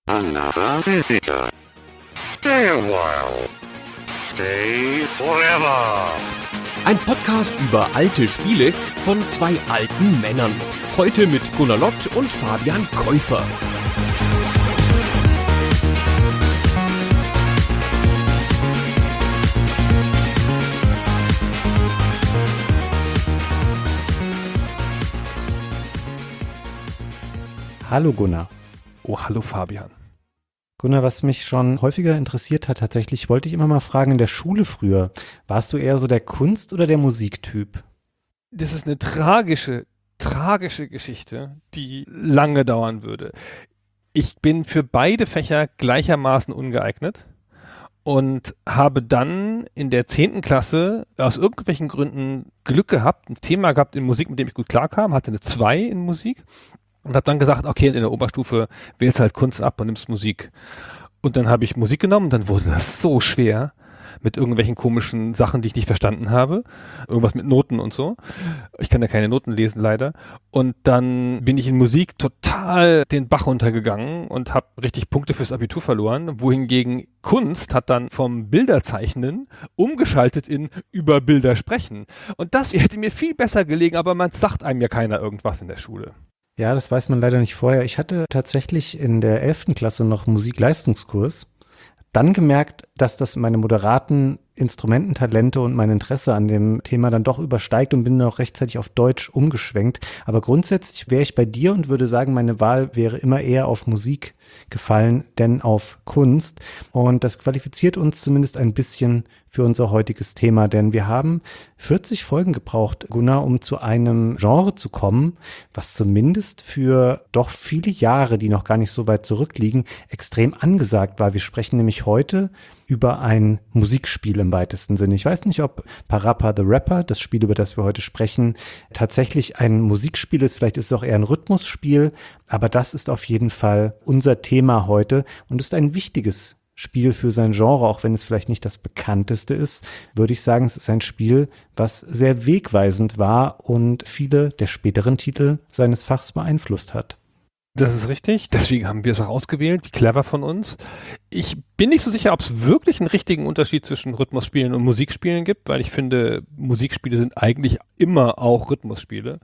Another visitor. Stay a while. Stay forever. Ein Podcast über alte Spiele von zwei alten Männern. Heute mit Gunnar Lott und Fabian Käufer. Hallo Gunnar. Oh, hallo Fabian. Gunnar, was mich schon häufiger interessiert hat, tatsächlich wollte ich immer mal fragen, in der Schule früher, warst du eher so der Kunst- oder der Musiktyp? Das ist eine tragische Geschichte, die lange dauern würde. Ich bin für beide Fächer gleichermaßen ungeeignet und habe dann in der 10. Klasse aus irgendwelchen Gründen Glück gehabt, ein Thema gehabt in Musik, mit dem ich gut klarkam, hatte eine 2 in Musik. Und habe dann gesagt, okay, in der Oberstufe wählst halt Kunst ab und nimmst Musik. Und dann habe ich Musik genommen und dann wurde das so schwer mit irgendwelchen komischen Sachen, die ich nicht verstanden habe. Irgendwas mit Noten und so. Ich kann ja keine Noten lesen, leider. Und dann bin ich in Musik total den Bach runtergegangen und habe richtig Punkte fürs Abitur verloren. Wohingegen Kunst hat dann vom Bilderzeichnen umgeschaltet in über Bilder sprechen. Und das hätte mir viel besser gelegen, aber man sagt einem ja keiner irgendwas in der Schule. Ja, das weiß man leider nicht vorher. Ich hatte tatsächlich in der 11. Klasse noch Musikleistungskurs. Dann gemerkt, dass das meine moderaten Instrumententalente und mein Interesse an dem Thema dann doch übersteigt und bin dann auch rechtzeitig auf Deutsch umgeschwenkt. Aber grundsätzlich wäre ich bei dir und würde sagen, meine Wahl wäre immer eher auf Musik gefallen, denn auf Kunst. Und das qualifiziert uns zumindest ein bisschen für unser heutiges Thema, denn wir haben 40 Folgen gebraucht, Gunnar, um zu einem Genre zu kommen, was zumindest für doch viele Jahre, die noch gar nicht so weit zurückliegen, extrem angesagt war. Wir sprechen nämlich heute über ein Musikspiel im weitesten Sinne. Ich weiß nicht, ob Parappa the Rapper, das Spiel, über das wir heute sprechen, tatsächlich ein Musikspiel ist. Vielleicht ist es auch eher ein Rhythmusspiel, aber das ist auf jeden Fall unser Thema heute und ist ein wichtiges Spiel für sein Genre, auch wenn es vielleicht nicht das bekannteste ist, würde ich sagen, es ist ein Spiel, was sehr wegweisend war und viele der späteren Titel seines Fachs beeinflusst hat. Das ist richtig, deswegen haben wir es auch ausgewählt, wie clever von uns. Ich bin nicht so sicher, ob es wirklich einen richtigen Unterschied zwischen Rhythmusspielen und Musikspielen gibt, weil ich finde, Musikspiele sind eigentlich immer auch Rhythmusspiele,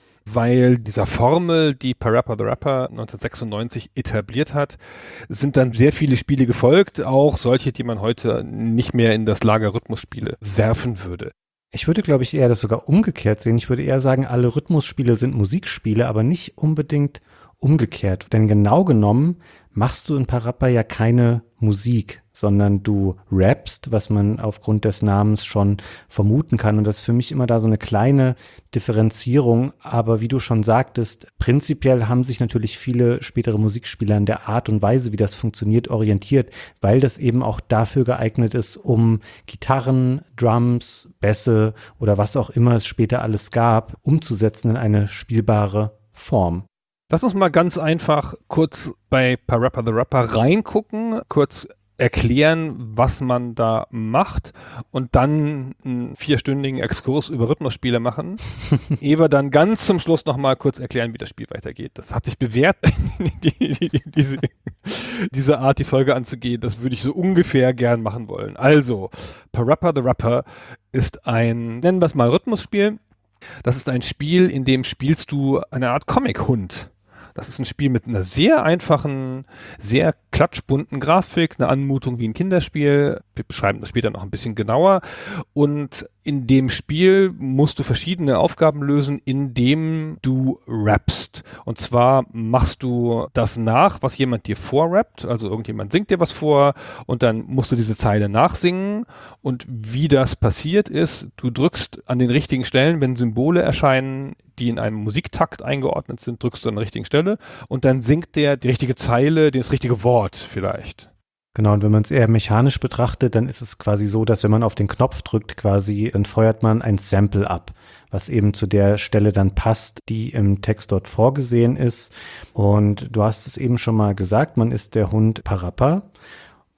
weil dieser Formel, die Parappa the Rapper 1996 etabliert hat, sind dann sehr viele Spiele gefolgt, auch solche, die man heute nicht mehr in das Lager Rhythmusspiele werfen würde. Ich würde, glaube ich, eher das sogar umgekehrt sehen. Ich würde eher sagen, alle Rhythmusspiele sind Musikspiele, aber nicht unbedingt umgekehrt. Denn genau genommen machst du in Parappa ja keine Musik, sondern du rappst, was man aufgrund des Namens schon vermuten kann. Und das ist für mich immer da so eine kleine Differenzierung. Aber wie du schon sagtest, prinzipiell haben sich natürlich viele spätere Musikspieler an der Art und Weise, wie das funktioniert, orientiert, weil das eben auch dafür geeignet ist, um Gitarren, Drums, Bässe oder was auch immer es später alles gab, umzusetzen in eine spielbare Form. Lass uns mal ganz einfach kurz bei Parappa the Rapper reingucken, kurz erklären, was man da macht und dann einen 4-stündigen Exkurs über Rhythmusspiele machen. Ehe dann ganz zum Schluss nochmal kurz erklären, wie das Spiel weitergeht. Das hat sich bewährt, diese Art, die Folge anzugehen. Das würde ich so ungefähr gern machen wollen. Also, Parappa the Rapper ist ein, nennen wir es mal Rhythmusspiel. Das ist ein Spiel, in dem spielst du eine Art Comic-Hund. Das ist ein Spiel mit einer sehr einfachen, sehr klatschbunten Grafik, eine Anmutung wie ein Kinderspiel. Wir beschreiben das später noch ein bisschen genauer. Und in dem Spiel musst du verschiedene Aufgaben lösen, indem du rappst. Und zwar machst du das nach, was jemand dir vorrappt. Also irgendjemand singt dir was vor und dann musst du diese Zeile nachsingen. Und wie das passiert ist, du drückst an den richtigen Stellen, wenn Symbole erscheinen, die in einem Musiktakt eingeordnet sind, drückst du an der richtigen Stelle und dann singt der die richtige Zeile, das richtige Wort vielleicht. Genau, und wenn man es eher mechanisch betrachtet, dann ist es quasi so, dass wenn man auf den Knopf drückt quasi, dann feuert man ein Sample ab, was eben zu der Stelle dann passt, die im Text dort vorgesehen ist. Und du hast es eben schon mal gesagt, man ist der Hund Parappa.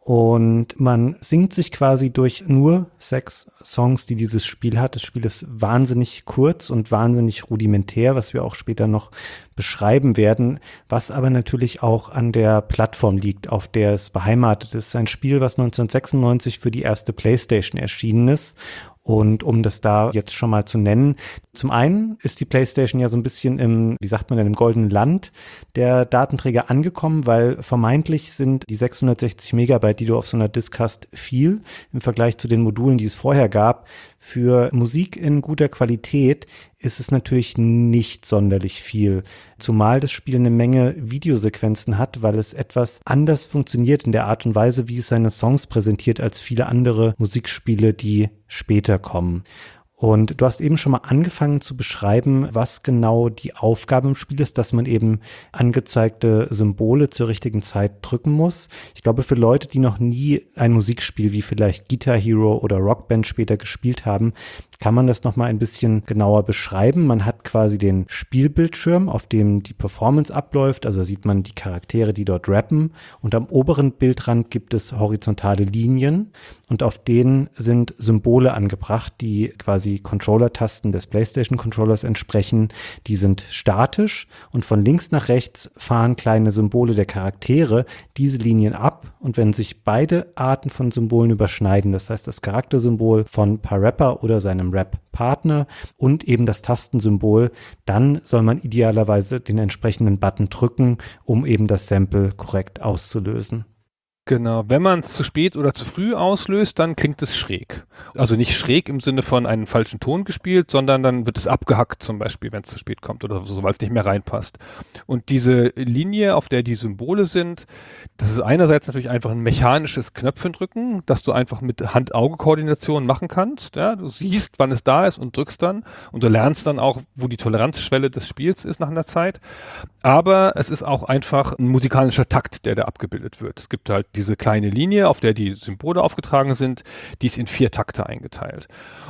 Und man singt sich quasi durch nur 6 Songs, die dieses Spiel hat. Das Spiel ist wahnsinnig kurz und wahnsinnig rudimentär, was wir auch später noch beschreiben werden, was aber natürlich auch an der Plattform liegt, auf der es beheimatet ist. Es ist ein Spiel, was 1996 für die erste PlayStation erschienen ist. Und um das da jetzt schon mal zu nennen, zum einen ist die PlayStation ja so ein bisschen im, wie sagt man denn, im goldenen Land der Datenträger angekommen, weil vermeintlich sind die 660 Megabyte, die du auf so einer Disk hast, viel im Vergleich zu den Modulen, die es vorher gab. Für Musik in guter Qualität ist es natürlich nicht sonderlich viel, zumal das Spiel eine Menge Videosequenzen hat, weil es etwas anders funktioniert in der Art und Weise, wie es seine Songs präsentiert, als viele andere Musikspiele, die später kommen. Und du hast eben schon mal angefangen zu beschreiben, was genau die Aufgabe im Spiel ist, dass man eben angezeigte Symbole zur richtigen Zeit drücken muss. Ich glaube, für Leute, die noch nie ein Musikspiel wie vielleicht Guitar Hero oder Rock Band später gespielt haben, kann man das nochmal ein bisschen genauer beschreiben. Man hat quasi den Spielbildschirm, auf dem die Performance abläuft. Also sieht man die Charaktere, die dort rappen. Und am oberen Bildrand gibt es horizontale Linien. Und auf denen sind Symbole angebracht, die quasi Controller-Tasten des PlayStation-Controllers entsprechen. Die sind statisch und von links nach rechts fahren kleine Symbole der Charaktere diese Linien ab. Und wenn sich beide Arten von Symbolen überschneiden, das heißt das Charaktersymbol von PaRappa oder seinem Rap-Partner und eben das Tastensymbol, dann soll man idealerweise den entsprechenden Button drücken, um eben das Sample korrekt auszulösen. Genau, wenn man es zu spät oder zu früh auslöst, dann klingt es schräg. Also nicht schräg im Sinne von einen falschen Ton gespielt, sondern dann wird es abgehackt zum Beispiel, wenn es zu spät kommt oder so, weil es nicht mehr reinpasst. Und diese Linie, auf der die Symbole sind, das ist einerseits natürlich einfach ein mechanisches Knöpfendrücken, das du einfach mit Hand-Auge-Koordination machen kannst. Ja? Du siehst, wann es da ist und drückst dann und du lernst dann auch, wo die Toleranzschwelle des Spiels ist nach einer Zeit. Aber es ist auch einfach ein musikalischer Takt, der da abgebildet wird. Es gibt halt diese kleine Linie, auf der die Symbole aufgetragen sind, die ist in 4 Takte eingeteilt.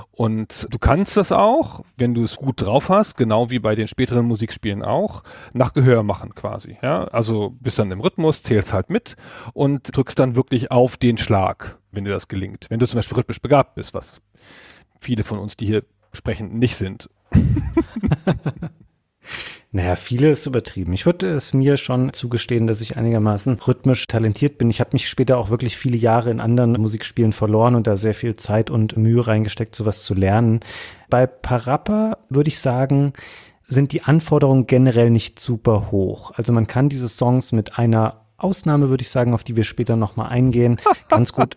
Und du kannst das auch, wenn du es gut drauf hast, genau wie bei den späteren Musikspielen auch, nach Gehör machen quasi. Ja? Also bist dann im Rhythmus, zählst halt mit und drückst dann wirklich auf den Schlag, wenn dir das gelingt. Wenn du zum Beispiel rhythmisch begabt bist, was viele von uns, die hier sprechen, nicht sind. Naja, viele ist übertrieben. Ich würde es mir schon zugestehen, dass ich einigermaßen rhythmisch talentiert bin. Ich habe mich später auch wirklich viele Jahre in anderen Musikspielen verloren und da sehr viel Zeit und Mühe reingesteckt, sowas zu lernen. Bei PaRappa würde ich sagen, sind die Anforderungen generell nicht super hoch. Also man kann diese Songs mit einer Ausnahme, würde ich sagen, auf die wir später nochmal eingehen, ganz gut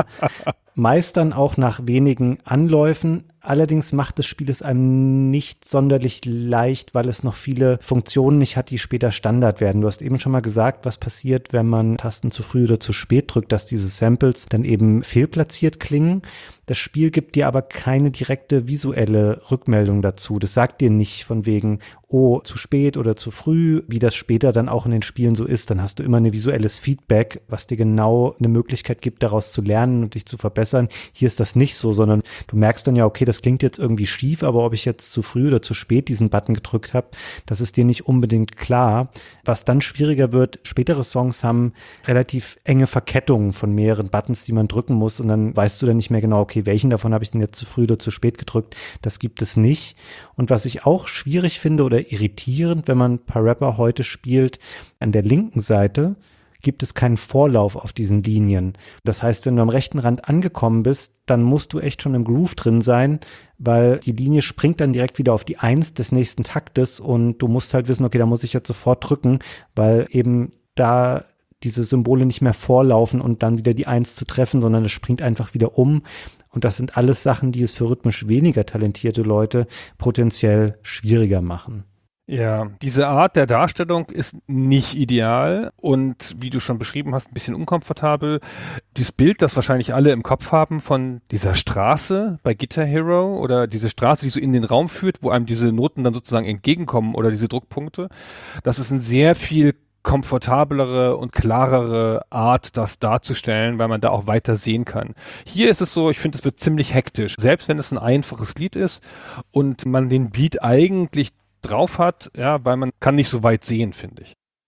meistern, auch nach wenigen Anläufen. Allerdings macht das Spiel es einem nicht sonderlich leicht, weil es noch viele Funktionen nicht hat, die später Standard werden. Du hast eben schon mal gesagt, was passiert, wenn man Tasten zu früh oder zu spät drückt, dass diese Samples dann eben fehlplatziert klingen. Das Spiel gibt dir aber keine direkte visuelle Rückmeldung dazu. Das sagt dir nicht von wegen, oh, zu spät oder zu früh, wie das später dann auch in den Spielen so ist. Dann hast du immer ein visuelles Feedback, was dir genau eine Möglichkeit gibt, daraus zu lernen und dich zu verbessern. Hier ist das nicht so, sondern du merkst dann ja, okay, das klingt jetzt irgendwie schief, aber ob ich jetzt zu früh oder zu spät diesen Button gedrückt habe, das ist dir nicht unbedingt klar. Was dann schwieriger wird, spätere Songs haben relativ enge Verkettungen von mehreren Buttons, die man drücken muss und dann weißt du dann nicht mehr genau, okay, welchen davon habe ich denn jetzt zu früh oder zu spät gedrückt? Das gibt es nicht. Und was ich auch schwierig finde oder irritierend, wenn man PaRappa heute spielt, an der linken Seite gibt es keinen Vorlauf auf diesen Linien. Das heißt, wenn du am rechten Rand angekommen bist, dann musst du echt schon im Groove drin sein, weil die Linie springt dann direkt wieder auf die 1 des nächsten Taktes und du musst halt wissen, okay, da muss ich jetzt sofort drücken, weil eben da diese Symbole nicht mehr vorlaufen und dann wieder die 1 zu treffen, sondern es springt einfach wieder um. Und das sind alles Sachen, die es für rhythmisch weniger talentierte Leute potenziell schwieriger machen. Ja, diese Art der Darstellung ist nicht ideal und wie du schon beschrieben hast, ein bisschen unkomfortabel. Dieses Bild, das wahrscheinlich alle im Kopf haben von dieser Straße bei Guitar Hero oder diese Straße, die so in den Raum führt, wo einem diese Noten dann sozusagen entgegenkommen oder diese Druckpunkte, das ist ein sehr viel komfortablere und klarere Art, das darzustellen, weil man da auch weiter sehen kann. Hier ist es so, ich finde, es wird ziemlich hektisch. Selbst wenn es ein einfaches Lied ist und man den Beat eigentlich drauf hat, ja, weil man kann nicht so weit sehen, finde ich.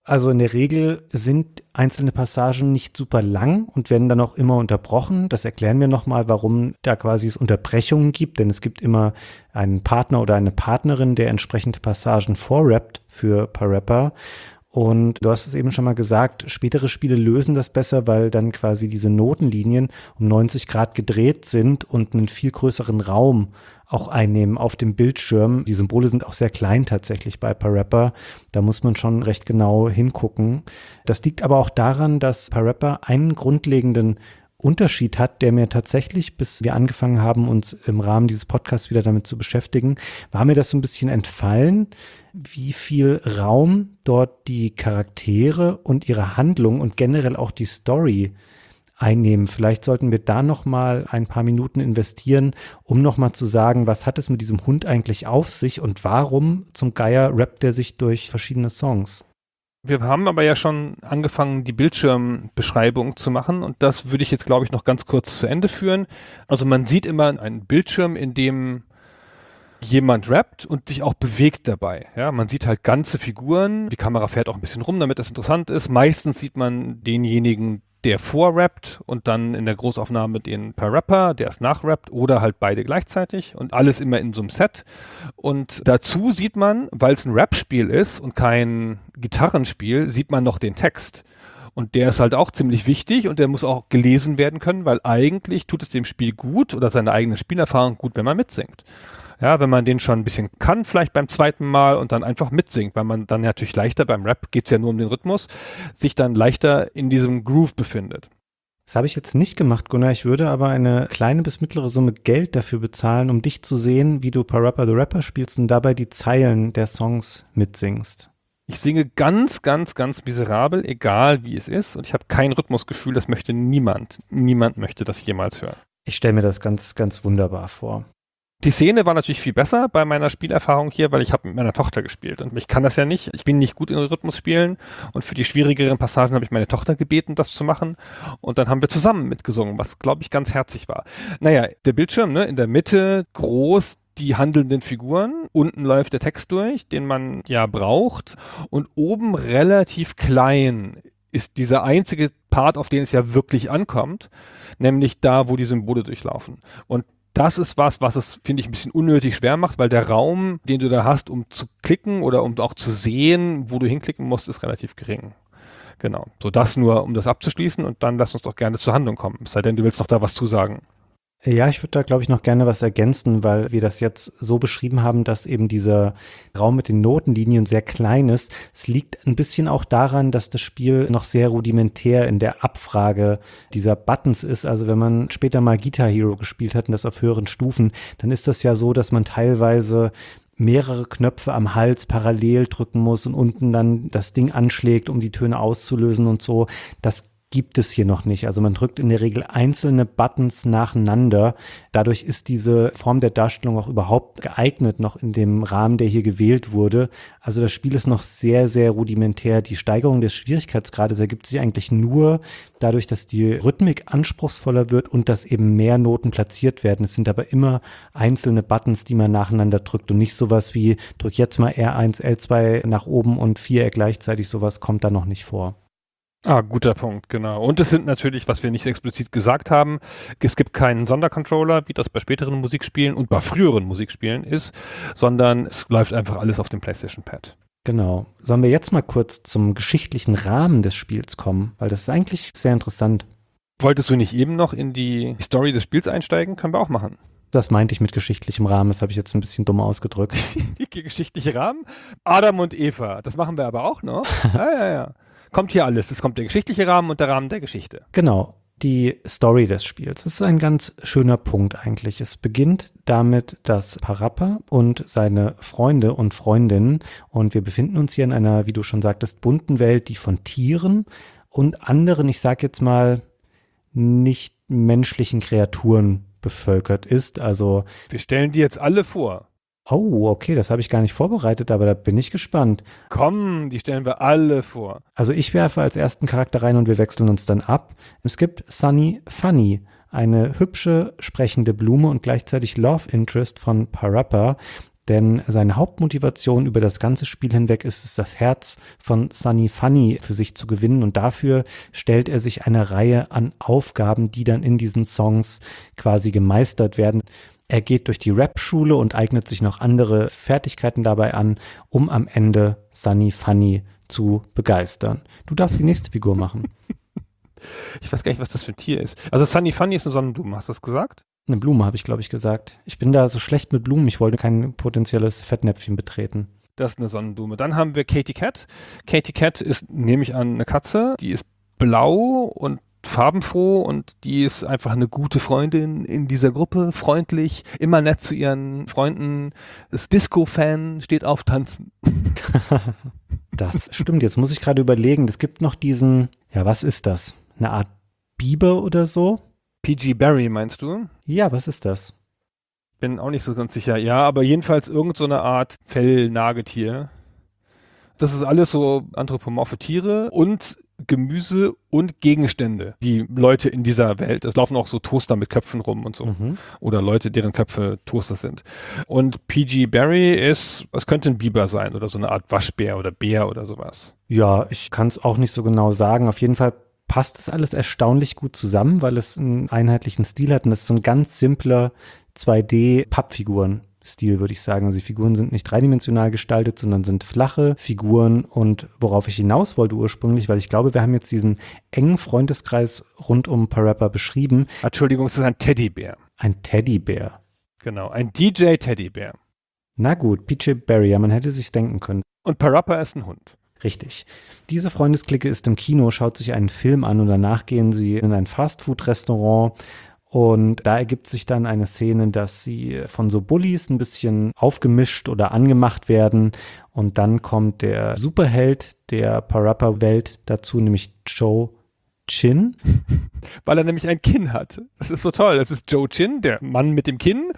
Also in der Regel sind einzelne Passagen nicht super lang und werden dann auch immer unterbrochen. Das erklären wir nochmal, warum da quasi es Unterbrechungen gibt, denn es gibt immer einen Partner oder eine Partnerin, der entsprechende Passagen vorrappt für PaRappa. Und du hast es eben schon mal gesagt, spätere Spiele lösen das besser, weil dann quasi diese Notenlinien um 90 Grad gedreht sind und einen viel größeren Raum auch einnehmen auf dem Bildschirm. Die Symbole sind auch sehr klein tatsächlich bei PaRappa. Da muss man schon recht genau hingucken. Das liegt aber auch daran, dass PaRappa einen grundlegenden Unterschied hat, der mir tatsächlich, bis wir angefangen haben, uns im Rahmen dieses Podcasts wieder damit zu beschäftigen, war mir das so ein bisschen entfallen, wie viel Raum dort die Charaktere und ihre Handlung und generell auch die Story einnehmen. Vielleicht sollten wir da noch mal ein paar Minuten investieren, um noch mal zu sagen, was hat es mit diesem Hund eigentlich auf sich und warum zum Geier rappt er sich durch verschiedene Songs? Wir haben aber ja schon angefangen, die Bildschirmbeschreibung zu machen und das würde ich jetzt, glaube ich, noch ganz kurz zu Ende führen. Also man sieht immer einen Bildschirm, in dem jemand rappt und sich auch bewegt dabei. Ja, man sieht halt ganze Figuren. Die Kamera fährt auch ein bisschen rum, damit das interessant ist. Meistens sieht man denjenigen, der vorrappt und dann in der Großaufnahme den PaRappa, der es nachrappt oder halt beide gleichzeitig und alles immer in so einem Set. Und dazu sieht man, weil es ein Rap-Spiel ist und kein Gitarrenspiel, sieht man noch den Text. Und der ist halt auch ziemlich wichtig und der muss auch gelesen werden können, weil eigentlich tut es dem Spiel gut oder seine eigene Spielerfahrung gut, wenn man mitsingt. Ja, wenn man den schon ein bisschen kann, vielleicht beim zweiten Mal und dann einfach mitsingt, weil man dann natürlich leichter, beim Rap geht's ja nur um den Rhythmus, sich dann leichter in diesem Groove befindet. Das habe ich jetzt nicht gemacht, Gunnar. Ich würde aber eine kleine bis mittlere Summe Geld dafür bezahlen, um dich zu sehen, wie du PaRappa the Rapper spielst und dabei die Zeilen der Songs mitsingst. Ich singe ganz, ganz, ganz miserabel, egal wie es ist. Und ich habe kein Rhythmusgefühl, das möchte niemand. Niemand möchte das jemals hören. Ich stelle mir das ganz, ganz wunderbar vor. Die Szene war natürlich viel besser bei meiner Spielerfahrung hier, weil ich habe mit meiner Tochter gespielt und ich kann das ja nicht. Ich bin nicht gut in Rhythmusspielen und für die schwierigeren Passagen habe ich meine Tochter gebeten, das zu machen und dann haben wir zusammen mitgesungen, was, glaube ich, ganz herzig war. Naja, der Bildschirm, ne, in der Mitte groß, die handelnden Figuren, unten läuft der Text durch, den man ja braucht und oben relativ klein ist dieser einzige Part, auf den es ja wirklich ankommt, nämlich da, wo die Symbole durchlaufen. Und das ist was es, finde ich, ein bisschen unnötig schwer macht, weil der Raum, den du da hast, um zu klicken oder um auch zu sehen, wo du hinklicken musst, ist relativ gering. Genau. So das nur, um das abzuschließen und dann lass uns doch gerne zur Handlung kommen. Es sei denn, du willst noch da was zusagen. Ja, ich würde da, glaube ich, noch gerne was ergänzen, weil wir das jetzt so beschrieben haben, dass eben dieser Raum mit den Notenlinien sehr klein ist. Es liegt ein bisschen auch daran, dass das Spiel noch sehr rudimentär in der Abfrage dieser Buttons ist. Also wenn man später mal Guitar Hero gespielt hat und das auf höheren Stufen, dann ist das ja so, dass man teilweise mehrere Knöpfe am Hals parallel drücken muss und unten dann das Ding anschlägt, um die Töne auszulösen und so. Das gibt es hier noch nicht. Also man drückt in der Regel einzelne Buttons nacheinander. Dadurch ist diese Form der Darstellung auch überhaupt geeignet, noch in dem Rahmen, der hier gewählt wurde. Also das Spiel ist noch sehr, sehr rudimentär. Die Steigerung des Schwierigkeitsgrades ergibt sich eigentlich nur dadurch, dass die Rhythmik anspruchsvoller wird und dass eben mehr Noten platziert werden. Es sind aber immer einzelne Buttons, die man nacheinander drückt und nicht sowas wie drück jetzt mal R1, L2 nach oben und Viereck gleichzeitig. Sowas kommt da noch nicht vor. Ah, guter Punkt, genau. Und es sind natürlich, was wir nicht explizit gesagt haben, es gibt keinen Sondercontroller, wie das bei späteren Musikspielen und bei früheren Musikspielen ist, sondern es läuft einfach alles auf dem PlayStation Pad. Genau. Sollen wir jetzt mal kurz zum geschichtlichen Rahmen des Spiels kommen? Weil das ist eigentlich sehr interessant. Wolltest du nicht eben noch in die Story des Spiels einsteigen? Können wir auch machen. Das meinte ich mit geschichtlichem Rahmen, das habe ich jetzt ein bisschen dumm ausgedrückt. Die geschichtliche Rahmen? Adam und Eva, das machen wir aber auch noch. Ja. Kommt hier alles. Es kommt der geschichtliche Rahmen und der Rahmen der Geschichte. Genau. Die Story des Spiels. Das ist ein ganz schöner Punkt eigentlich. Es beginnt damit, dass PaRappa und seine Freunde und Freundinnen, und wir befinden uns hier in einer, wie du schon sagtest, bunten Welt, die von Tieren und anderen, ich sag jetzt mal, nicht menschlichen Kreaturen bevölkert ist. Also wir stellen die jetzt alle vor. Oh, okay, das habe ich gar nicht vorbereitet, aber da bin ich gespannt. Komm, die stellen wir alle vor. Also ich werfe als ersten Charakter rein und wir wechseln uns dann ab. Es gibt Sunny Funny, eine hübsche, sprechende Blume und gleichzeitig Love Interest von PaRappa, Denn seine Hauptmotivation über das ganze Spiel hinweg ist es, das Herz von Sunny Funny für sich zu gewinnen. Und dafür stellt er sich eine Reihe an Aufgaben, die dann in diesen Songs quasi gemeistert werden. Er geht durch die Rap-Schule und eignet sich noch andere Fertigkeiten dabei an, um am Ende Sunny Funny zu begeistern. Du darfst die nächste Figur machen. Ich weiß gar nicht, was das für ein Tier ist. Also Sunny Funny ist eine Sonnenblume, hast du das gesagt? Eine Blume, habe ich, glaube ich, gesagt. Ich bin da so schlecht mit Blumen, ich wollte kein potenzielles Fettnäpfchen betreten. Das ist eine Sonnenblume. Dann haben wir Katy Cat. Katy Cat ist, nehme ich an, eine Katze. Die ist blau und farbenfroh und die ist einfach eine gute Freundin in dieser Gruppe, freundlich, immer nett zu ihren Freunden, ist Disco-Fan, steht auf Tanzen. Das stimmt, jetzt muss ich gerade überlegen, es gibt noch diesen, ja, was ist das? Eine Art Biber oder so? PG Barry meinst du? Ja, was ist das? Bin auch nicht so ganz sicher. Ja, aber jedenfalls irgend so eine Art Fellnagetier. Das ist alles so anthropomorphe Tiere und Gemüse und Gegenstände, die Leute in dieser Welt, es laufen auch so Toaster mit Köpfen rum und so. Mhm. Oder Leute, deren Köpfe Toaster sind. Und PG Barry es könnte ein Biber sein oder so eine Art Waschbär oder Bär oder sowas. Ja, ich kann es auch nicht so genau sagen. Auf jeden Fall passt es alles erstaunlich gut zusammen, weil es einen einheitlichen Stil hat und es ist so ein ganz simpler 2D-Pappfiguren-Stil, würde ich sagen. Also die Figuren sind nicht dreidimensional gestaltet, sondern sind flache Figuren und worauf ich hinaus wollte ursprünglich, weil ich glaube, wir haben jetzt diesen engen Freundeskreis rund um Parappa beschrieben. Entschuldigung, es ist ein Teddybär. Ein Teddybär. Genau, ein DJ-Teddybär. Na gut, PJ Barry, ja, man hätte sich's denken können. Und Parappa ist ein Hund. Richtig. Diese Freundesklicke ist im Kino, schaut sich einen Film an und danach gehen sie in ein Fastfood-Restaurant und da ergibt sich dann eine Szene, dass sie von so Bullies ein bisschen aufgemischt oder angemacht werden und dann kommt der Superheld der Parappa-Welt dazu, nämlich Joe Chin. Weil er nämlich ein Kinn hat. Das ist so toll. Das ist Joe Chin, der Mann mit dem Kinn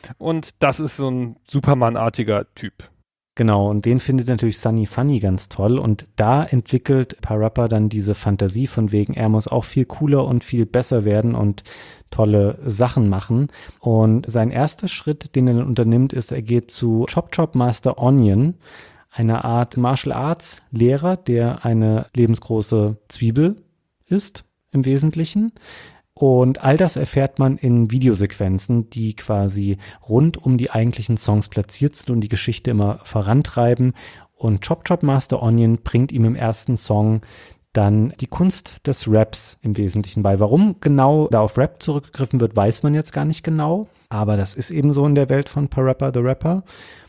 und das ist so ein Superman-artiger Typ. Genau, und den findet natürlich Sunny Funny ganz toll und da entwickelt Parappa dann diese Fantasie von wegen, er muss auch viel cooler und viel besser werden und tolle Sachen machen. Und sein erster Schritt, den er dann unternimmt, ist, er geht zu Chop Chop Master Onion, eine Art Martial Arts Lehrer, der eine lebensgroße Zwiebel ist im Wesentlichen. Und all das erfährt man in Videosequenzen, die quasi rund um die eigentlichen Songs platziert sind und die Geschichte immer vorantreiben. Und Chop Chop Master Onion bringt ihm im ersten Song dann die Kunst des Raps im Wesentlichen bei. Warum genau da auf Rap zurückgegriffen wird, weiß man jetzt gar nicht genau. Aber das ist eben so in der Welt von Parappa the Rapper.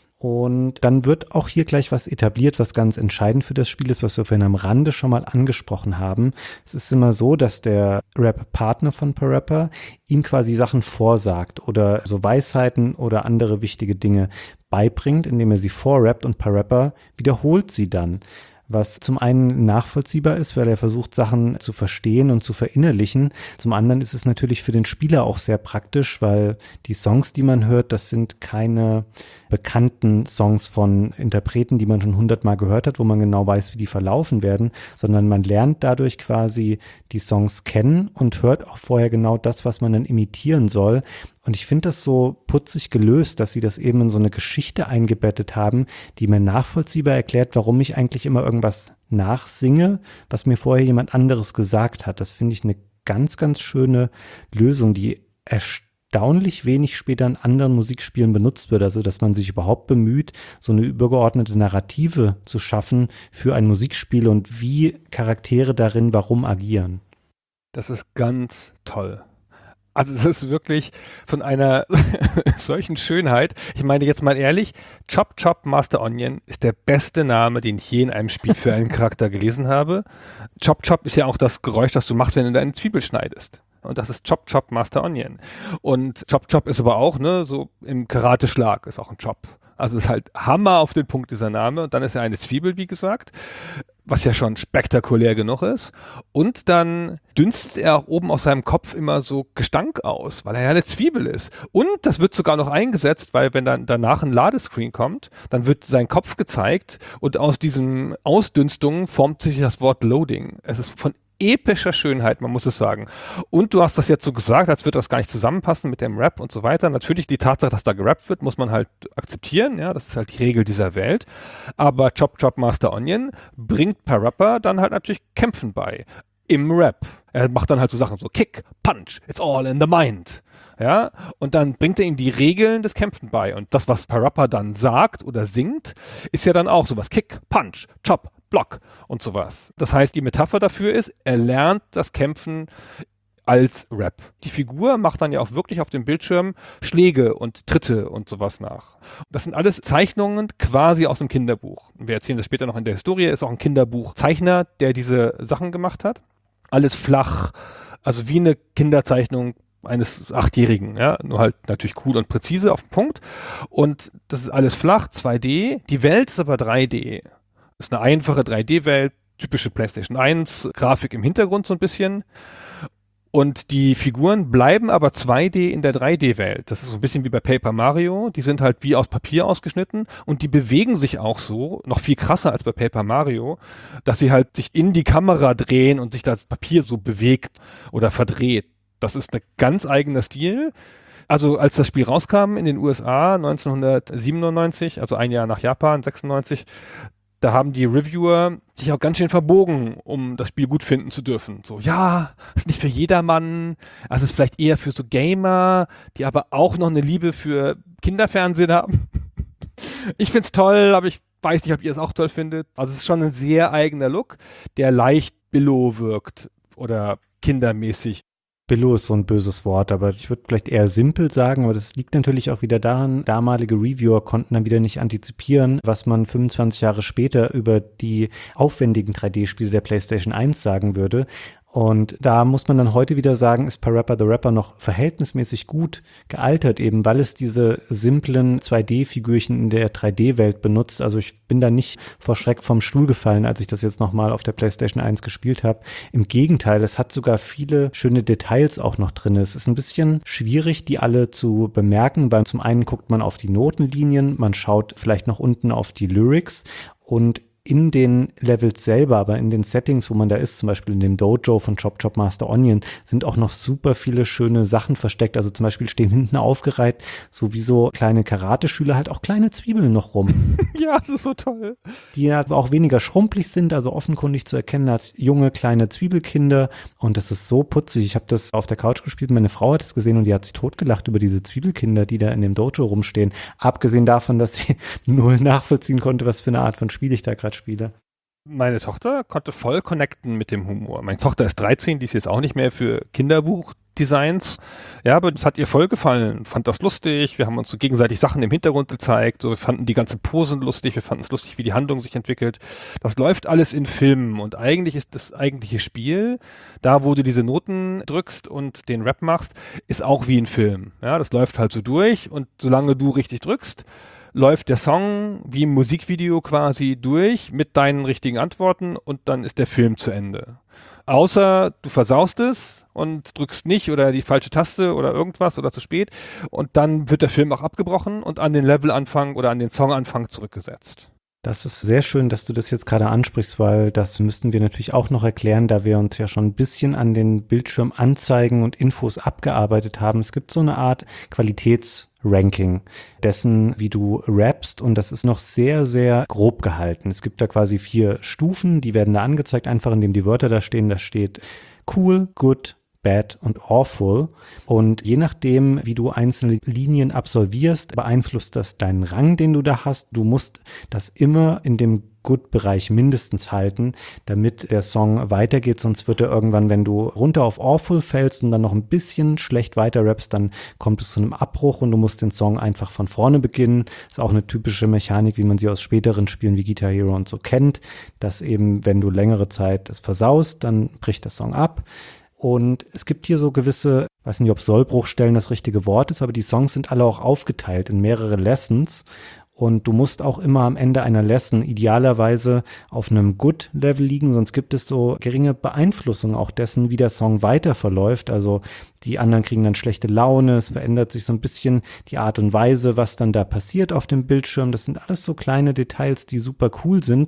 Und dann wird auch hier gleich was etabliert, was ganz entscheidend für das Spiel ist, was wir vorhin am Rande schon mal angesprochen haben. Es ist immer so, dass der Rap-Partner von Parappa ihm quasi Sachen vorsagt oder so Weisheiten oder andere wichtige Dinge beibringt, indem er sie vorrappt und Parappa wiederholt sie dann. Was zum einen nachvollziehbar ist, weil er versucht, Sachen zu verstehen und zu verinnerlichen. Zum anderen ist es natürlich für den Spieler auch sehr praktisch, weil die Songs, die man hört, das sind keine bekannten Songs von Interpreten, die man schon 100-mal gehört hat, wo man genau weiß, wie die verlaufen werden, sondern man lernt dadurch quasi die Songs kennen und hört auch vorher genau das, was man dann imitieren soll. Und ich finde das so putzig gelöst, dass sie das eben in so eine Geschichte eingebettet haben, die mir nachvollziehbar erklärt, warum ich eigentlich immer irgendwas nachsinge, was mir vorher jemand anderes gesagt hat. Das finde ich eine ganz, ganz schöne Lösung, die erstaunlich wenig später in anderen Musikspielen benutzt wird. Also, dass man sich überhaupt bemüht, so eine übergeordnete Narrative zu schaffen für ein Musikspiel und wie Charaktere darin warum agieren. Das ist ganz toll. Also es ist wirklich von einer solchen Schönheit. Ich meine jetzt mal ehrlich, Chop Chop Master Onion ist der beste Name, den ich je in einem Spiel für einen Charakter gelesen habe. Chop Chop ist ja auch das Geräusch, das du machst, wenn du deine Zwiebel schneidest. Und das ist Chop Chop Master Onion. Und Chop Chop ist aber auch, ne, so im Karate-Schlag ist auch ein Chop. Also ist halt Hammer auf den Punkt dieser Name. Und dann ist er eine Zwiebel, wie gesagt, was ja schon spektakulär genug ist. Und dann dünstet er auch oben aus seinem Kopf immer so Gestank aus, weil er ja eine Zwiebel ist. Und das wird sogar noch eingesetzt, weil wenn dann danach ein Ladescreen kommt, dann wird sein Kopf gezeigt und aus diesen Ausdünstungen formt sich das Wort Loading. Es ist von epischer Schönheit, man muss es sagen. Und du hast das jetzt so gesagt, als würde das gar nicht zusammenpassen mit dem Rap und so weiter. Natürlich die Tatsache, dass da gerappt wird, muss man halt akzeptieren, ja, das ist halt die Regel dieser Welt. Aber Chop Chop Master Onion bringt per Rapper dann halt natürlich Kämpfen bei. Im Rap. Er macht dann halt so Sachen so Kick, Punch, it's all in the mind. Ja, und dann bringt er ihm die Regeln des Kämpfen bei. Und das, was per Rapper dann sagt oder singt, ist ja dann auch sowas. Kick, Punch, Chop, Block und sowas. Das heißt, die Metapher dafür ist, er lernt das Kämpfen als Rap. Die Figur macht dann ja auch wirklich auf dem Bildschirm Schläge und Tritte und sowas nach. Das sind alles Zeichnungen quasi aus dem Kinderbuch. Wir erzählen das später noch in der Historie, ist auch ein Kinderbuchzeichner, der diese Sachen gemacht hat. Alles flach, also wie eine Kinderzeichnung eines 8-Jährigen, ja, nur halt natürlich cool und präzise auf den Punkt. Und das ist alles flach, 2D. Die Welt ist aber 3D. Das ist eine einfache 3D-Welt, typische PlayStation 1, Grafik im Hintergrund so ein bisschen. Und die Figuren bleiben aber 2D in der 3D-Welt. Das ist so ein bisschen wie bei Paper Mario. Die sind halt wie aus Papier ausgeschnitten und die bewegen sich auch so, noch viel krasser als bei Paper Mario, dass sie halt sich in die Kamera drehen und sich das Papier so bewegt oder verdreht. Das ist ein ganz eigener Stil. Also als das Spiel rauskam in den USA 1997, also ein Jahr nach Japan, 96, da haben die Reviewer sich auch ganz schön verbogen, um das Spiel gut finden zu dürfen. So, ja, ist nicht für jedermann, also ist vielleicht eher für so Gamer, die aber auch noch eine Liebe für Kinderfernsehen haben. Ich find's toll, aber ich weiß nicht, ob ihr es auch toll findet. Also es ist schon ein sehr eigener Look, der leicht billow wirkt oder kindermäßig. Billow ist so ein böses Wort, aber ich würde vielleicht eher simpel sagen, aber das liegt natürlich auch wieder daran, damalige Reviewer konnten dann wieder nicht antizipieren, was man 25 Jahre später über die aufwendigen 3D-Spiele der PlayStation 1 sagen würde. Und da muss man dann heute wieder sagen, ist Parappa the Rapper noch verhältnismäßig gut gealtert, eben weil es diese simplen 2D-Figürchen in der 3D-Welt benutzt. Also ich bin da nicht vor Schreck vom Stuhl gefallen, als ich das jetzt nochmal auf der PlayStation 1 gespielt habe. Im Gegenteil, es hat sogar viele schöne Details auch noch drin. Es ist ein bisschen schwierig, die alle zu bemerken, weil zum einen guckt man auf die Notenlinien, man schaut vielleicht noch unten auf die Lyrics und in den Levels selber, aber in den Settings, wo man da ist, zum Beispiel in dem Dojo von Chop Chop Master Onion, sind auch noch super viele schöne Sachen versteckt. Also zum Beispiel stehen hinten aufgereiht, so wie so kleine Karateschüler, halt auch kleine Zwiebeln noch rum. Ja, das ist so toll. Die ja auch weniger schrumpelig sind, also offenkundig zu erkennen als junge, kleine Zwiebelkinder. Und das ist so putzig. Ich habe das auf der Couch gespielt, meine Frau hat es gesehen und die hat sich totgelacht über diese Zwiebelkinder, die da in dem Dojo rumstehen. Abgesehen davon, dass sie null nachvollziehen konnte, was für eine Art von Spiel ich da gerade spiele. Meine Tochter konnte voll connecten mit dem Humor. Meine Tochter ist 13, die ist jetzt auch nicht mehr für Kinderbuchdesigns. Ja, aber das hat ihr voll gefallen. Fand das lustig. Wir haben uns so gegenseitig Sachen im Hintergrund gezeigt. So, wir fanden die ganzen Posen lustig. Wir fanden es lustig, wie die Handlung sich entwickelt. Das läuft alles in Filmen. Und eigentlich ist das eigentliche Spiel, da wo du diese Noten drückst und den Rap machst, ist auch wie ein Film. Ja, das läuft halt so durch. Und solange du richtig drückst, läuft der Song wie im Musikvideo quasi durch mit deinen richtigen Antworten und dann ist der Film zu Ende. Außer du versaust es und drückst nicht oder die falsche Taste oder irgendwas oder zu spät und dann wird der Film auch abgebrochen und an den Levelanfang oder an den Songanfang zurückgesetzt. Das ist sehr schön, dass du das jetzt gerade ansprichst, weil das müssten wir natürlich auch noch erklären, da wir uns ja schon ein bisschen an den Bildschirmanzeigen und Infos abgearbeitet haben. Es gibt so eine Art Qualitätsranking dessen, wie du rappst und das ist noch sehr, sehr grob gehalten. Es gibt da quasi 4 Stufen, die werden da angezeigt, einfach indem die Wörter da stehen. Da steht cool, good, bad und awful. Und je nachdem, wie du einzelne Linien absolvierst, beeinflusst das deinen Rang, den du da hast. Du musst das immer in dem Good-Bereich mindestens halten, damit der Song weitergeht. Sonst wird er irgendwann, wenn du runter auf awful fällst und dann noch ein bisschen schlecht weiter rappst, dann kommt es zu einem Abbruch und du musst den Song einfach von vorne beginnen. Ist auch eine typische Mechanik, wie man sie aus späteren Spielen wie Guitar Hero und so kennt, dass eben, wenn du längere Zeit es versaust, dann bricht der Song ab. Und es gibt hier so gewisse, ich weiß nicht, ob Sollbruchstellen das richtige Wort ist, aber die Songs sind alle auch aufgeteilt in mehrere Lessons. Und du musst auch immer am Ende einer Lesson idealerweise auf einem Good-Level liegen, sonst gibt es so geringe Beeinflussung auch dessen, wie der Song weiter verläuft. Also die anderen kriegen dann schlechte Laune, es verändert sich so ein bisschen die Art und Weise, was dann da passiert auf dem Bildschirm. Das sind alles so kleine Details, die super cool sind.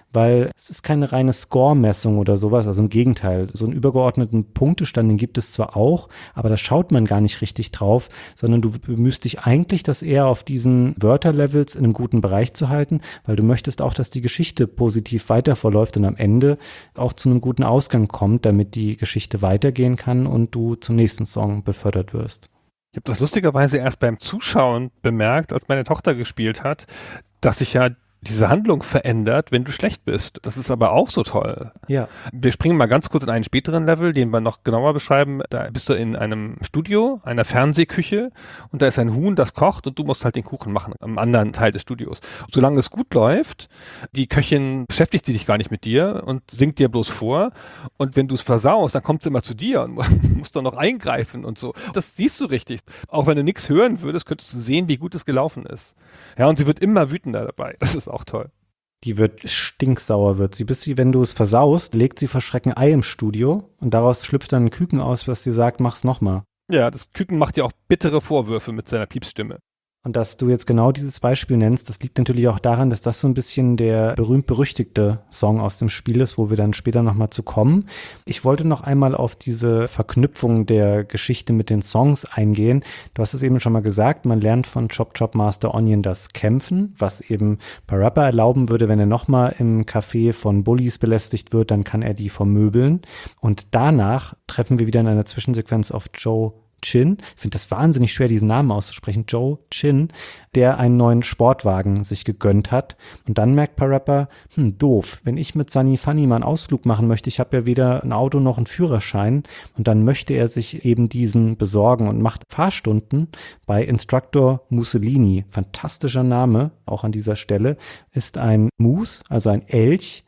weil es ist keine reine Score-Messung oder sowas, also im Gegenteil. So einen übergeordneten Punktestand, den gibt es zwar auch, aber da schaut man gar nicht richtig drauf, sondern du bemühst dich eigentlich, das eher auf diesen Wörterlevels in einem guten Bereich zu halten, weil du möchtest auch, dass die Geschichte positiv weiter verläuft und am Ende auch zu einem guten Ausgang kommt, damit die Geschichte weitergehen kann und du zum nächsten Song befördert wirst. Ich habe das lustigerweise erst beim Zuschauen bemerkt, als meine Tochter gespielt hat, dass sich ja diese Handlung verändert, wenn du schlecht bist. Das ist aber auch so toll. Ja. Wir springen mal ganz kurz in einen späteren Level, den wir noch genauer beschreiben. Da bist du in einem Studio, einer Fernsehküche und da ist ein Huhn, das kocht und du musst halt den Kuchen machen am anderen Teil des Studios. Und solange es gut läuft, die Köchin beschäftigt sich gar nicht mit dir und singt dir bloß vor und wenn du es versaust, dann kommt sie immer zu dir und musst dann noch eingreifen und so. Das siehst du richtig. Auch wenn du nichts hören würdest, könntest du sehen, wie gut es gelaufen ist. Ja, und sie wird immer wütender dabei. Das ist auch toll. Die wird stinksauer, wird sie. Bis sie, wenn du es versaust, legt sie vor Schrecken Ei im Studio und daraus schlüpft dann ein Küken aus, was sie sagt, mach's nochmal. Ja, das Küken macht ja auch bittere Vorwürfe mit seiner Piepsstimme. Und dass du jetzt genau dieses Beispiel nennst, das liegt natürlich auch daran, dass das so ein bisschen der berühmt-berüchtigte Song aus dem Spiel ist, wo wir dann später nochmal zu kommen. Ich wollte noch einmal auf diese Verknüpfung der Geschichte mit den Songs eingehen. Du hast es eben schon mal gesagt, man lernt von Chop Chop Master Onion das Kämpfen, was eben Parappa erlauben würde, wenn er nochmal im Café von Bullies belästigt wird, dann kann er die vermöbeln. Und danach treffen wir wieder in einer Zwischensequenz auf Joe Chin. Ich finde das wahnsinnig schwer, diesen Namen auszusprechen. Joe Chin, der einen neuen Sportwagen sich gegönnt hat. Und dann merkt Parappa, doof, wenn ich mit Sunny Funny mal einen Ausflug machen möchte, ich habe ja weder ein Auto noch einen Führerschein. Und dann möchte er sich eben diesen besorgen und macht Fahrstunden bei Instructor Mussolini. Fantastischer Name, auch an dieser Stelle, ist ein Mus, also ein Elch.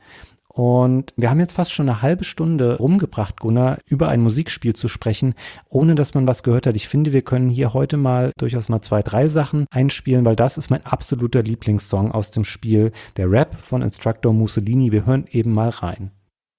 Und wir haben jetzt fast schon eine halbe Stunde rumgebracht, Gunnar, über ein Musikspiel zu sprechen, ohne dass man was gehört hat. Ich finde, wir können hier heute mal durchaus mal 2, 3 Sachen einspielen, weil das ist mein absoluter Lieblingssong aus dem Spiel, der Rap von Instructor Mussolini. Wir hören eben mal rein.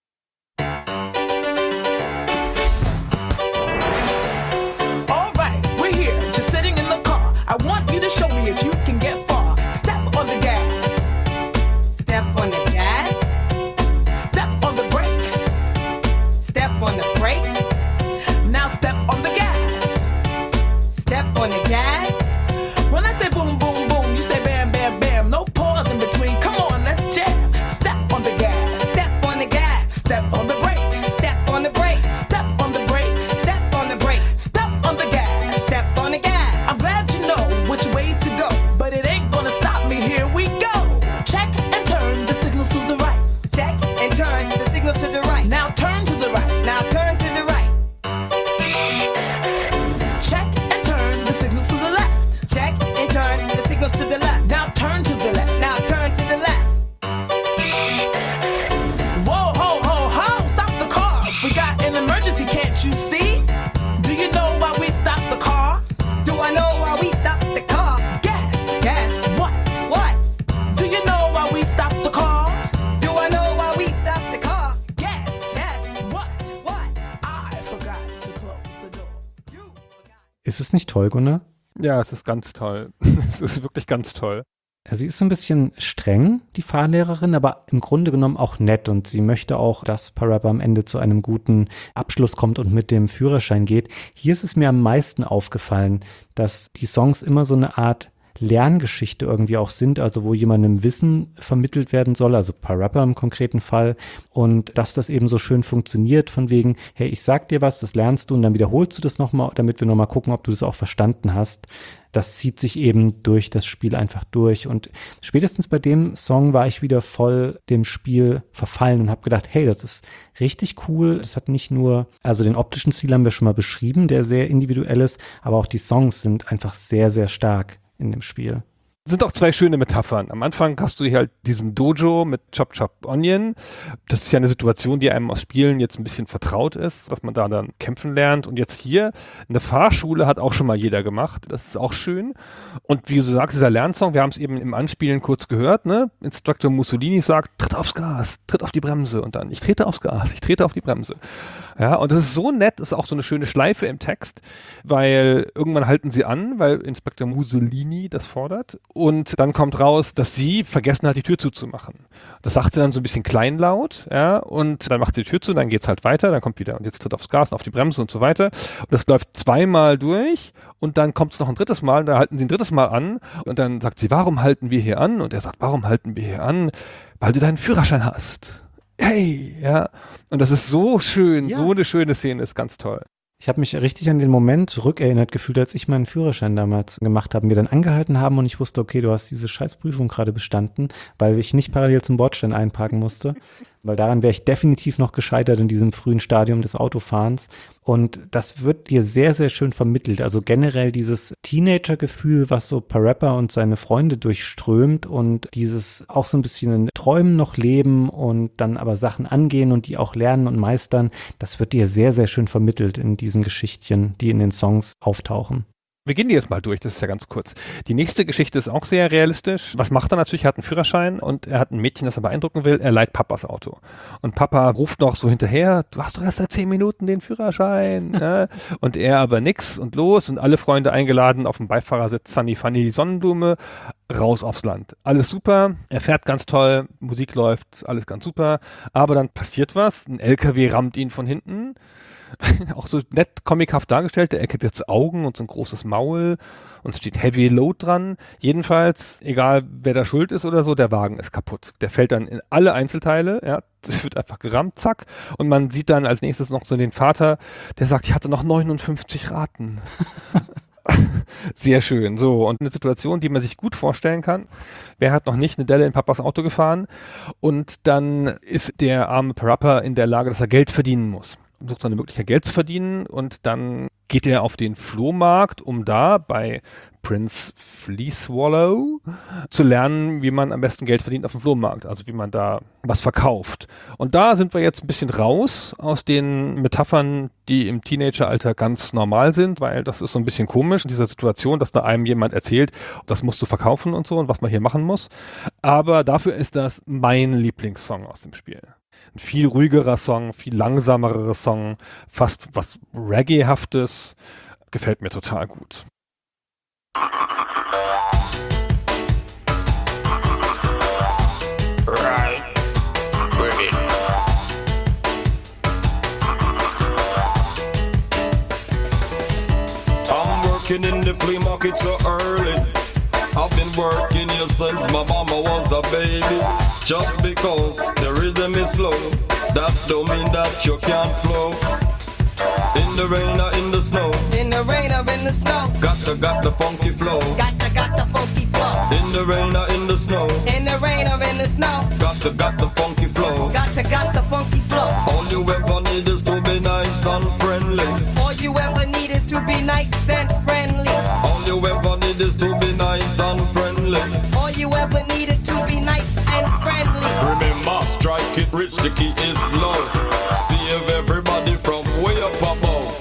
All right, we're here, just sitting in the car. I want you to show me if you can get far. Step on the gas. Step on the gas. Step on the brakes. Step on the brakes. Now step on the gas. Step on the gas. When I say boom, boom, boom, you say bam, bam, bam. No pause in between. Come on, let's jam. Step on the gas. Step on the gas. Step on the brakes. Step on the brakes. Step on the brakes. Step on the brakes. Step on the gas. Step on the gas. I'm glad you know which way to go, but it ain't gonna stop me. Here we go. Check and turn the signals to the right. Check and turn the signals to the right. Now turn to the right. Now turn to the right. Check and turn the signals to the left. Check and turn the signals to the left. Now turn to the left. Now turn to the left. Whoa, ho, ho, ho, stop the car. We got an emergency, can't you see? Do you know why we stopped the car? Do I know why we stopped the car? Gas. Gas. What? What? Do you know why we stopped the car? Do I know why we stopped the car? Gas. Gas. What? What? I forgot to close the door. Ist es nicht toll, Gunnar? Ja, es ist ganz toll. Es ist wirklich ganz toll. Ja, sie ist so ein bisschen streng, die Fahrlehrerin, aber im Grunde genommen auch nett und sie möchte auch, dass Parappa am Ende zu einem guten Abschluss kommt und mit dem Führerschein geht. Hier ist es mir am meisten aufgefallen, dass die Songs immer so eine Art Lerngeschichte irgendwie auch sind, also wo jemandem Wissen vermittelt werden soll, also Parappa im konkreten Fall, und dass das eben so schön funktioniert von wegen, hey, ich sag dir was, das lernst du und dann wiederholst du das nochmal, damit wir nochmal gucken, ob du das auch verstanden hast. Das zieht sich eben durch das Spiel einfach durch und spätestens bei dem Song war ich wieder voll dem Spiel verfallen und habe gedacht, hey, das ist richtig cool. Es hat nicht nur, also den optischen Stil haben wir schon mal beschrieben, der sehr individuell ist, aber auch die Songs sind einfach sehr, sehr stark in dem Spiel. Sind auch 2 schöne Metaphern. Am Anfang hast du hier halt diesen Dojo mit Chop Chop Onion. Das ist ja eine Situation, die einem aus Spielen jetzt ein bisschen vertraut ist, dass man da dann kämpfen lernt. Und jetzt hier, eine Fahrschule hat auch schon mal jeder gemacht. Das ist auch schön. Und wie du sagst, dieser Lernsong, wir haben es eben im Anspielen kurz gehört, ne? Instructor Mussolini sagt, tritt aufs Gas, tritt auf die Bremse. Und dann, ich trete aufs Gas, ich trete auf die Bremse. Ja, und das ist so nett, ist auch so eine schöne Schleife im Text, weil irgendwann halten sie an, weil Inspektor Mussolini das fordert. und dann kommt raus, dass sie vergessen hat, die Tür zuzumachen. Das sagt sie dann so ein bisschen kleinlaut, ja, und dann macht sie die Tür zu, dann geht's halt weiter, dann kommt wieder und jetzt tritt aufs Gas und auf die Bremse und so weiter. Und das läuft zweimal durch und dann kommt es noch ein drittes Mal, da halten sie ein drittes Mal an und dann sagt sie, warum halten wir hier an? Und er sagt, warum halten wir hier an? Weil du deinen Führerschein hast. Hey, ja. Und das ist so schön, so eine schöne Szene, ist ganz toll. Ich habe mich richtig an den Moment zurückerinnert gefühlt, als ich meinen Führerschein damals gemacht habe, wir dann angehalten haben und ich wusste, okay, du hast diese Scheißprüfung gerade bestanden, weil ich nicht parallel zum Bordstein einparken musste, weil daran wäre ich definitiv noch gescheitert in diesem frühen Stadium des Autofahrens. Und das wird dir sehr, sehr schön vermittelt. Also generell dieses Teenager-Gefühl, was so Parappa und seine Freunde durchströmt und dieses auch so ein bisschen in Träumen noch leben und dann aber Sachen angehen und die auch lernen und meistern, das wird dir sehr, sehr schön vermittelt in diesen Geschichtchen, die in den Songs auftauchen. Wir gehen die jetzt mal durch, das ist ja ganz kurz. Die nächste Geschichte ist auch sehr realistisch. Was macht er natürlich? Er hat einen Führerschein und er hat ein Mädchen, das er beeindrucken will. Er leiht Papas Auto. Und Papa ruft noch so hinterher, du hast doch erst seit 10 Minuten den Führerschein. Ne? Und er aber nix und los und alle Freunde eingeladen auf dem Beifahrersitz, Sunny Funny, die Sonnenblume, raus aufs Land. Alles super, er fährt ganz toll, Musik läuft, alles ganz super. Aber dann passiert was, ein LKW rammt ihn von hinten. Auch so nett comichaft dargestellt, der LKW hat so Augen und so ein großes Maul und es steht Heavy Load dran. Jedenfalls, egal wer da schuld ist oder so, der Wagen ist kaputt. Der fällt dann in alle Einzelteile, ja, das wird einfach gerammt, zack. Und man sieht dann als nächstes noch so den Vater, der sagt, ich hatte noch 59 Raten. Sehr schön. So, und eine Situation, die man sich gut vorstellen kann. Wer hat noch nicht eine Delle in Papas Auto gefahren? Und dann ist der arme Parappa in der Lage, dass er Geld verdienen muss. Sucht eine Möglichkeit, Geld zu verdienen und dann geht er auf den Flohmarkt, um da bei Prince Fleecewallow zu lernen, wie man am besten Geld verdient auf dem Flohmarkt, also wie man da was verkauft. Und da sind wir jetzt ein bisschen raus aus den Metaphern, die im Teenageralter ganz normal sind, weil das ist so ein bisschen komisch in dieser Situation, dass da einem jemand erzählt, das musst du verkaufen und so und was man hier machen muss. Aber dafür ist das mein Lieblingssong aus dem Spiel. Ein viel ruhigerer Song, viel langsamerer Song, fast was Reggae-haftes, gefällt mir total gut. Right. Bring it. I'm working in the flea market so early. I've been working here since my mama was a baby. Just because the rhythm is slow, that don't mean that you can't flow. In the rain or in the snow, In the rain or in the snow. got the funky flow. Got the funky flow. In the rain or in the snow, In the rain or in the snow. got the funky flow. Got the funky flow. All you ever need is to be nice and friendly. All you ever need is to be nice and friendly. All you ever need is to be nice and friendly. All you ever need is to be nice and friendly. Remember, strike it rich, the key is love. Save everybody from way up above.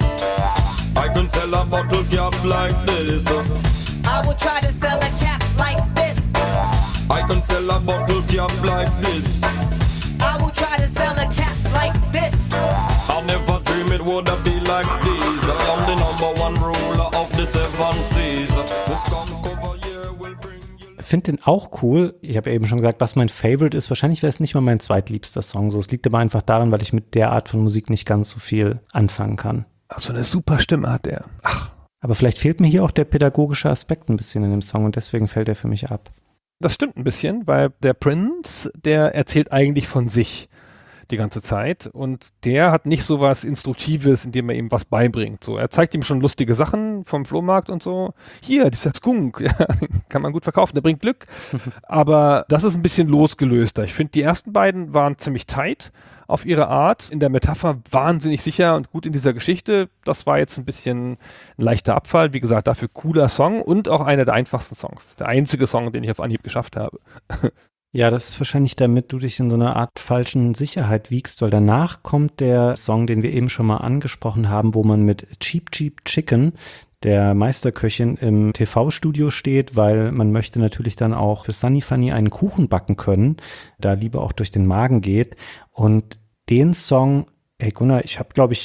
I can sell a bottle cap like this. I will try to sell a cap like this. I can sell a bottle cap like this. I will try to sell a cap like this. I never dream it would be like this. I am the number one ruler of the 7 seas. This come cover here will bring you. Finde den auch cool. Ich habe ja eben schon gesagt, was mein Favorite ist. Wahrscheinlich wäre es nicht mal mein zweitliebster Song. So, es liegt aber einfach daran, weil ich mit der Art von Musik nicht ganz so viel anfangen kann. Ach, so eine super Stimme hat er. Ach, Aber vielleicht fehlt mir hier auch der pädagogische Aspekt ein bisschen in dem Song und deswegen fällt er für mich ab. das stimmt ein bisschen, weil der Prince, der erzählt eigentlich von sich die ganze Zeit und der hat nicht so was Instruktives, indem er ihm was beibringt. So, er zeigt ihm schon lustige Sachen vom Flohmarkt und so. Hier, dieser Skunk, ja, kann man gut verkaufen, der bringt Glück. Aber das ist ein bisschen losgelöster. Ich finde, die ersten beiden waren ziemlich tight auf ihre Art, in der Metapher wahnsinnig sicher und gut in dieser Geschichte. Das war jetzt ein bisschen ein leichter Abfall. Wie gesagt, dafür cooler Song und auch einer der einfachsten Songs. Der einzige Song, den ich auf Anhieb geschafft habe. Ja, das ist wahrscheinlich, damit du dich in so einer Art falschen Sicherheit wiegst, weil danach kommt der Song, den wir eben schon mal angesprochen haben, wo man mit Cheap Cheap Chicken, der Meisterköchin, im TV-Studio steht, weil man möchte natürlich dann auch für Sunny Funny einen Kuchen backen können, da Liebe auch durch den Magen geht. Und den Song, ey Gunnar, ich habe, glaube ich,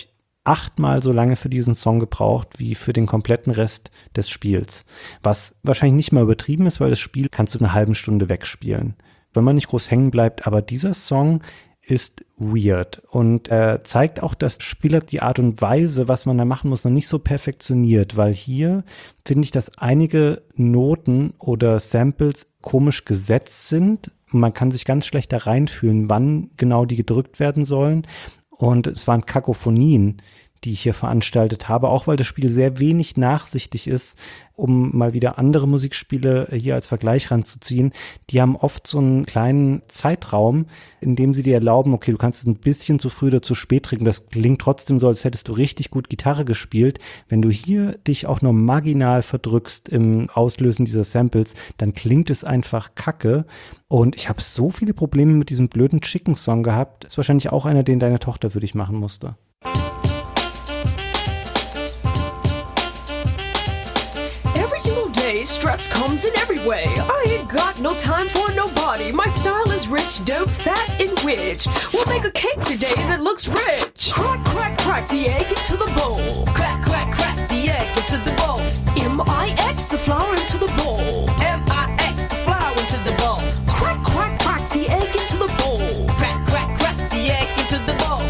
8-mal so lange für diesen Song gebraucht wie für den kompletten Rest des Spiels. Was wahrscheinlich nicht mal übertrieben ist, weil das Spiel kannst du in einer halben Stunde wegspielen, wenn man nicht groß hängen bleibt. Aber dieser Song ist weird und zeigt auch, dass Spieler die Art und Weise, was man da machen muss, noch nicht so perfektioniert, weil hier finde ich, dass einige Noten oder Samples komisch gesetzt sind. Man kann sich ganz schlecht da reinfühlen, wann genau die gedrückt werden sollen. Und es waren Kakophonien, die ich hier veranstaltet habe, auch weil das Spiel sehr wenig nachsichtig ist, um mal wieder andere Musikspiele hier als Vergleich ranzuziehen. Die haben oft so einen kleinen Zeitraum, in dem sie dir erlauben, okay, du kannst es ein bisschen zu früh oder zu spät drücken. Das klingt trotzdem so, als hättest du richtig gut Gitarre gespielt. Wenn du hier dich auch nur marginal verdrückst im Auslösen dieser Samples, dann klingt es einfach kacke. Und ich habe so viele Probleme mit diesem blöden Chicken-Song gehabt. Ist wahrscheinlich auch einer, den deine Tochter für dich machen musste. Every single day, stress comes in every way. I ain't got no time for nobody. My style is rich, dope, fat, and rich. We'll make a cake today that looks rich. Crack, crack, crack the egg into the bowl. Crack, crack, crack the egg into the bowl. M-I-X the flour into the bowl. M-I-X the flour into the bowl. Crack, crack, crack the egg into the bowl. Crack, crack, crack the egg into the bowl.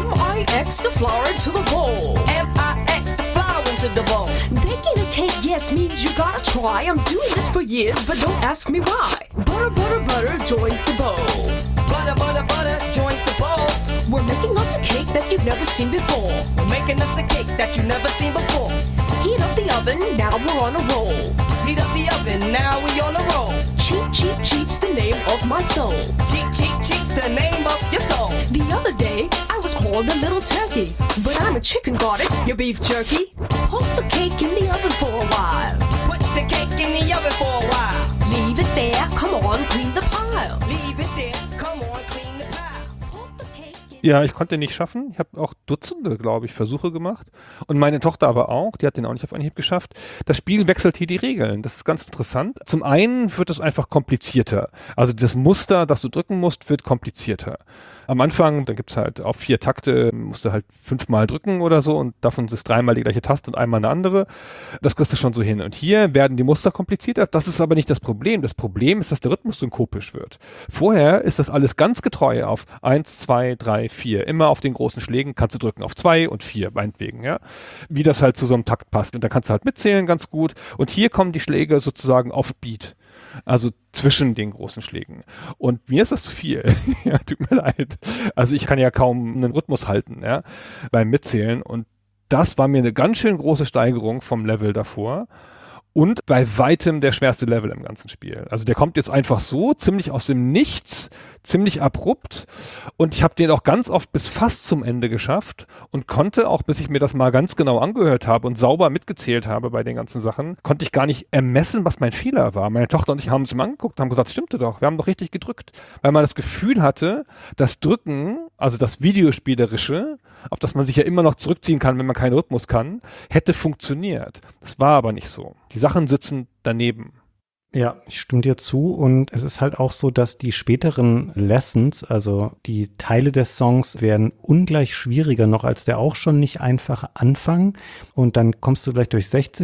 M-I-X the flour into the bowl. M-I-X the flour into the bowl. Baking a cake, yes, means you gotta try. I'm doing this for years, but don't ask me why. Butter, butter, butter joins the bowl. Butter, butter, butter joins the bowl. We're making us a cake that you've never seen before. We're making us a cake that you've never seen before. Heat up the oven, now we're on a roll. Heat up the oven, now we on a roll. Cheap, cheap, cheap's the name of my soul. Cheap, cheap, cheap's the name of your soul. The other day, I was called a little turkey. But I'm a chicken, got it, your beef jerky. Put the cake in the oven for a while. Put the cake in the oven for a while. Leave it there, come on, clean the pile. Leave it there, come on, clean the pile. Put the cake in. Ja, ich konnte nicht schaffen. Ich habe auch Dutzende, glaube ich, Versuche gemacht. Und meine Tochter aber auch. Die hat den auch nicht auf Anhieb geschafft. Das Spiel wechselt hier die Regeln. Das ist ganz interessant. Zum einen wird es einfach komplizierter. Also das Muster, das du drücken musst, wird komplizierter. Am Anfang, da gibt's halt auf 4 Takte, musst du halt 5-mal drücken oder so und davon ist 3-mal die gleiche Taste und einmal eine andere. Das kriegst du schon so hin. Und hier werden die Muster komplizierter. Das ist aber nicht das Problem. Das Problem ist, dass der Rhythmus synkopisch wird. Vorher ist das alles ganz getreu auf 1, 2, 3, 4. Immer auf den großen Schlägen kannst du drücken auf 2 und 4, meinetwegen, ja. Wie das halt zu so einem Takt passt. Und da kannst du halt mitzählen ganz gut. Und hier kommen die Schläge sozusagen auf Beat. Also zwischen den großen Schlägen. Und mir ist das zu viel. Ja, tut mir leid. Also ich kann ja kaum einen Rhythmus halten, ja, beim Mitzählen. Und das war mir eine ganz schön große Steigerung vom Level davor. Und bei weitem der schwerste Level im ganzen Spiel. Also der kommt jetzt einfach so, ziemlich aus dem Nichts, ziemlich abrupt. Und ich habe den auch ganz oft bis fast zum Ende geschafft und konnte auch, bis ich mir das mal ganz genau angehört habe und sauber mitgezählt habe bei den ganzen Sachen, konnte ich gar nicht ermessen, was mein Fehler war. Meine Tochter und ich haben uns mal angeguckt und haben gesagt, stimmte doch, wir haben doch richtig gedrückt. Weil man das Gefühl hatte, das Drücken, also das Videospielerische, auf das man sich ja immer noch zurückziehen kann, wenn man keinen Rhythmus kann, hätte funktioniert. Das war aber nicht so. Die Sachen sitzen daneben. Ja, ich stimme dir zu und es ist halt auch so, dass die späteren Lessons, also die Teile des Songs, werden ungleich schwieriger noch als der auch schon nicht einfache Anfang und dann kommst du vielleicht durch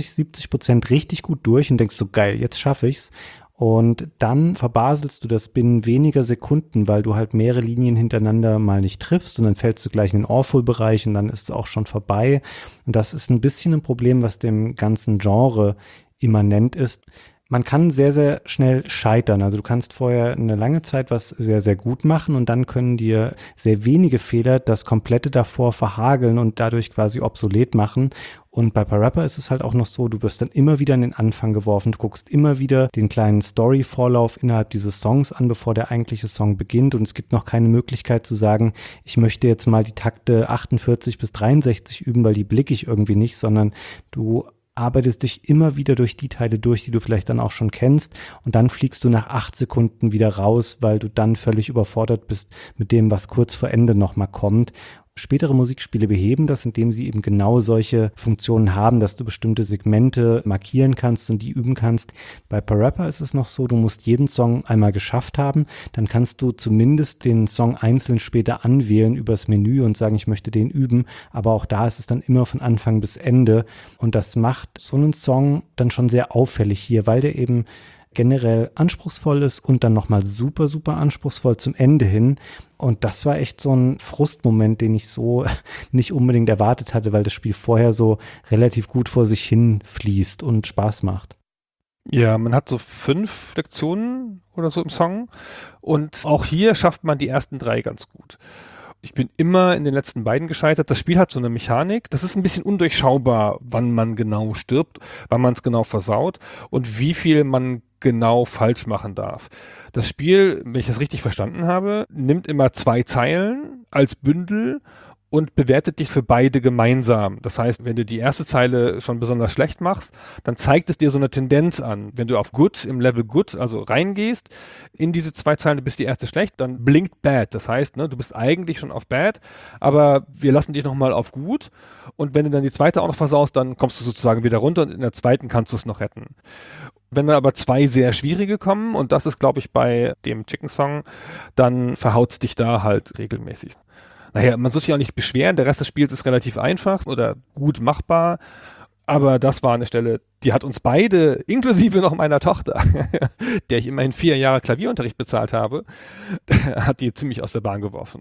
60-70% richtig gut durch und denkst so, geil, jetzt schaffe ich's. Und dann verbaselst du das binnen weniger Sekunden, weil du halt mehrere Linien hintereinander mal nicht triffst und dann fällst du gleich in den Awful-Bereich und dann ist es auch schon vorbei. Und das ist ein bisschen ein Problem, was dem ganzen Genre immanent ist. Man kann sehr, sehr schnell scheitern. Also du kannst vorher eine lange Zeit was sehr, sehr gut machen und dann können dir sehr wenige Fehler das Komplette davor verhageln und dadurch quasi obsolet machen. Und bei Parappa ist es halt auch noch so, du wirst dann immer wieder an den Anfang geworfen, du guckst immer wieder den kleinen Story-Vorlauf innerhalb dieses Songs an, bevor der eigentliche Song beginnt und es gibt noch keine Möglichkeit zu sagen, ich möchte jetzt mal die Takte 48 bis 63 üben, weil die blicke ich irgendwie nicht, sondern du arbeitest dich immer wieder durch die Teile durch, die du vielleicht dann auch schon kennst und dann fliegst du nach 8 Sekunden wieder raus, weil du dann völlig überfordert bist mit dem, was kurz vor Ende nochmal kommt. Spätere Musikspiele beheben das, indem sie eben genau solche Funktionen haben, dass du bestimmte Segmente markieren kannst und die üben kannst. Bei PaRappa ist es noch so, du musst jeden Song einmal geschafft haben, dann kannst du zumindest den Song einzeln später anwählen übers Menü und sagen, ich möchte den üben, aber auch da ist es dann immer von Anfang bis Ende und das macht so einen Song dann schon sehr auffällig hier, weil der eben generell anspruchsvoll ist und dann nochmal super, super anspruchsvoll zum Ende hin. Und das war echt so ein Frustmoment, den ich so nicht unbedingt erwartet hatte, weil das Spiel vorher so relativ gut vor sich hin fließt und Spaß macht. Ja, man hat so 5 Lektionen oder so im Song und auch hier schafft man die ersten 3 ganz gut. Ich bin immer in den letzten beiden gescheitert. Das Spiel hat so eine Mechanik, das ist ein bisschen undurchschaubar, wann man genau stirbt, wann man es genau versaut und wie viel man genau falsch machen darf. Das Spiel, wenn ich das richtig verstanden habe, nimmt immer 2 Zeilen als Bündel und bewertet dich für beide gemeinsam. Das heißt, wenn du die erste Zeile schon besonders schlecht machst, dann zeigt es dir so eine Tendenz an. Wenn du auf Good, im Level Good, also reingehst, in diese 2 Zeilen, du bist die erste schlecht, dann blinkt Bad. Das heißt, ne, du bist eigentlich schon auf Bad, aber wir lassen dich nochmal auf Gut. Und wenn du dann die zweite auch noch versaust, dann kommst du sozusagen wieder runter und in der zweiten kannst du es noch retten. Wenn dann aber 2 sehr schwierige kommen, und das ist, glaube ich, bei dem Chicken Song, dann verhaut's dich da halt regelmäßig. Naja, man soll sich auch nicht beschweren, der Rest des Spiels ist relativ einfach oder gut machbar, aber das war eine Stelle, die hat uns beide, inklusive noch meiner Tochter, der ich immerhin 4 Jahre Klavierunterricht bezahlt habe, hat die ziemlich aus der Bahn geworfen.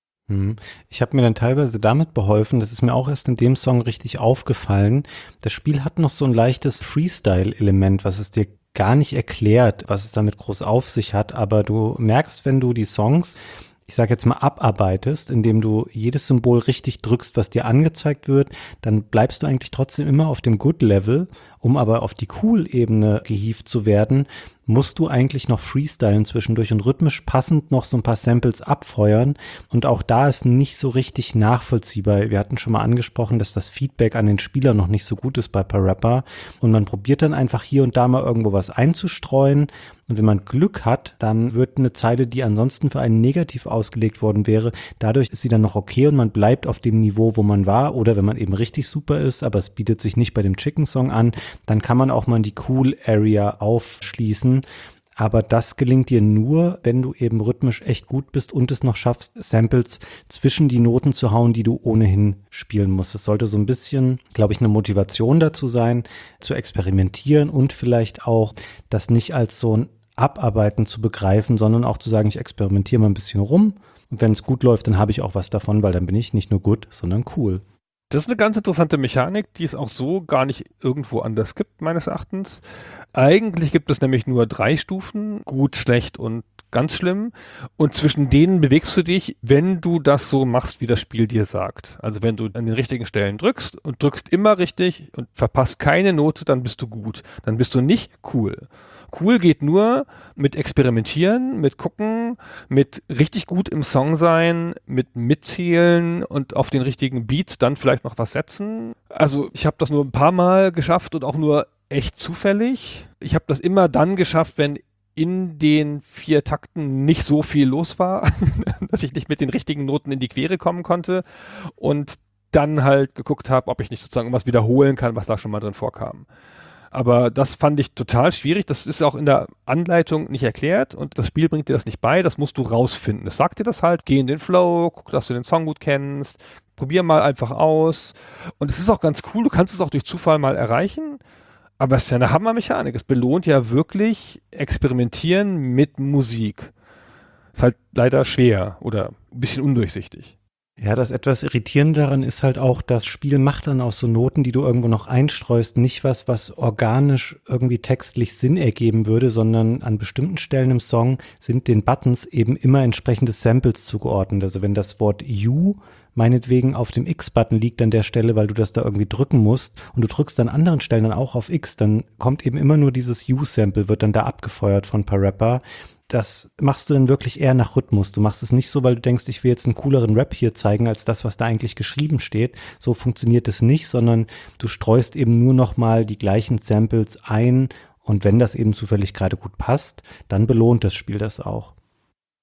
Ich habe mir dann teilweise damit beholfen, das ist mir auch erst in dem Song richtig aufgefallen. Das Spiel hat noch so ein leichtes Freestyle-Element, was es dir gar nicht erklärt, was es damit groß auf sich hat, aber du merkst, wenn du die Songs, ich sage jetzt mal, abarbeitest, indem du jedes Symbol richtig drückst, was dir angezeigt wird, dann bleibst du eigentlich trotzdem immer auf dem Good-Level. Um aber auf die Cool-Ebene gehievt zu werden, musst du eigentlich noch freestylen zwischendurch und rhythmisch passend noch so ein paar Samples abfeuern. Und auch da ist nicht so richtig nachvollziehbar. Wir hatten schon mal angesprochen, dass das Feedback an den Spieler noch nicht so gut ist bei PaRappa. Und man probiert dann einfach hier und da mal irgendwo was einzustreuen. Und wenn man Glück hat, dann wird eine Zeile, die ansonsten für einen negativ ausgelegt worden wäre, dadurch ist sie dann noch okay und man bleibt auf dem Niveau, wo man war. Oder wenn man eben richtig super ist, aber es bietet sich nicht bei dem Chicken Song an, dann kann man auch mal die Cool Area aufschließen. Aber das gelingt dir nur, wenn du eben rhythmisch echt gut bist und es noch schaffst, Samples zwischen die Noten zu hauen, die du ohnehin spielen musst. Es sollte so ein bisschen, glaube ich, eine Motivation dazu sein, zu experimentieren und vielleicht auch das nicht als so ein Abarbeiten zu begreifen, sondern auch zu sagen, ich experimentiere mal ein bisschen rum und wenn es gut läuft, dann habe ich auch was davon, weil dann bin ich nicht nur gut, sondern cool. Das ist eine ganz interessante Mechanik, die es auch so gar nicht irgendwo anders gibt, meines Erachtens. Eigentlich gibt es nämlich nur 3 Stufen, gut, schlecht und ganz schlimm. Und zwischen denen bewegst du dich, wenn du das so machst, wie das Spiel dir sagt. Also wenn du an den richtigen Stellen drückst und drückst immer richtig und verpasst keine Note, dann bist du gut. Dann bist du nicht cool. Cool geht nur mit Experimentieren, mit Gucken, mit richtig gut im Song sein, mit Mitzählen und auf den richtigen Beats dann vielleicht noch was setzen. Also ich habe das nur ein paar Mal geschafft und auch nur echt zufällig. Ich habe das immer dann geschafft, wenn in den 4 Takten nicht so viel los war, dass ich nicht mit den richtigen Noten in die Quere kommen konnte und dann halt geguckt habe, ob ich nicht sozusagen was wiederholen kann, was da schon mal drin vorkam. Aber das fand ich total schwierig. Das ist auch in der Anleitung nicht erklärt und das Spiel bringt dir das nicht bei. Das musst du rausfinden. Es sagt dir das halt. Geh in den Flow, guck, dass du den Song gut kennst. Probier mal einfach aus. Und es ist auch ganz cool. Du kannst es auch durch Zufall mal erreichen. Aber es ist ja eine Hammermechanik. Es belohnt ja wirklich Experimentieren mit Musik. Ist halt leider schwer oder ein bisschen undurchsichtig. Ja, das etwas Irritierende daran ist halt auch, das Spiel macht dann aus so Noten, die du irgendwo noch einstreust, nicht was organisch irgendwie textlich Sinn ergeben würde, sondern an bestimmten Stellen im Song sind den Buttons eben immer entsprechende Samples zugeordnet. Also wenn das Wort You meinetwegen auf dem X-Button liegt an der Stelle, weil du das da irgendwie drücken musst und du drückst an anderen Stellen dann auch auf X, dann kommt eben immer nur dieses You-Sample, wird dann da abgefeuert von PaRappa. Das machst du dann wirklich eher nach Rhythmus. Du machst es nicht so, weil du denkst, ich will jetzt einen cooleren Rap hier zeigen, als das, was da eigentlich geschrieben steht. So funktioniert es nicht, sondern du streust eben nur noch mal die gleichen Samples ein und wenn das eben zufällig gerade gut passt, dann belohnt das Spiel das auch.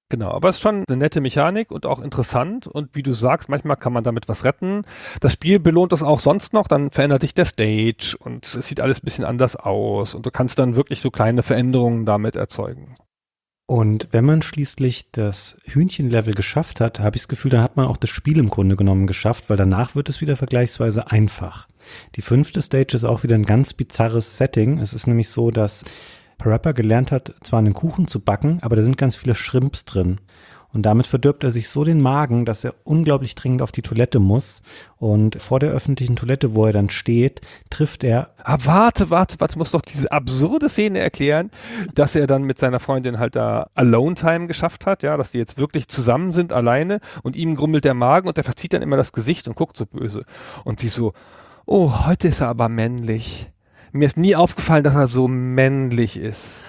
Genau, aber es ist schon eine nette Mechanik und auch interessant und wie du sagst, manchmal kann man damit was retten. Das Spiel belohnt das auch sonst noch, dann verändert sich der Stage und es sieht alles ein bisschen anders aus und du kannst dann wirklich so kleine Veränderungen damit erzeugen. Und wenn man schließlich das Hühnchenlevel geschafft hat, habe ich das Gefühl, dann hat man auch das Spiel im Grunde genommen geschafft, weil danach wird es wieder vergleichsweise einfach. Die 5. Stage ist auch wieder ein ganz bizarres Setting. Es ist nämlich so, dass Parappa gelernt hat, zwar einen Kuchen zu backen, aber da sind ganz viele Shrimps drin. Und damit verdirbt er sich so den Magen, dass er unglaublich dringend auf die Toilette muss. Und vor der öffentlichen Toilette, wo er dann steht, trifft er... Warte, muss doch diese absurde Szene erklären, dass er dann mit seiner Freundin halt da Alone-Time geschafft hat, ja, dass die jetzt wirklich zusammen sind, alleine und ihm grummelt der Magen und er verzieht dann immer das Gesicht und guckt so böse. Und sie so, oh, heute ist er aber männlich. Mir ist nie aufgefallen, dass er so männlich ist.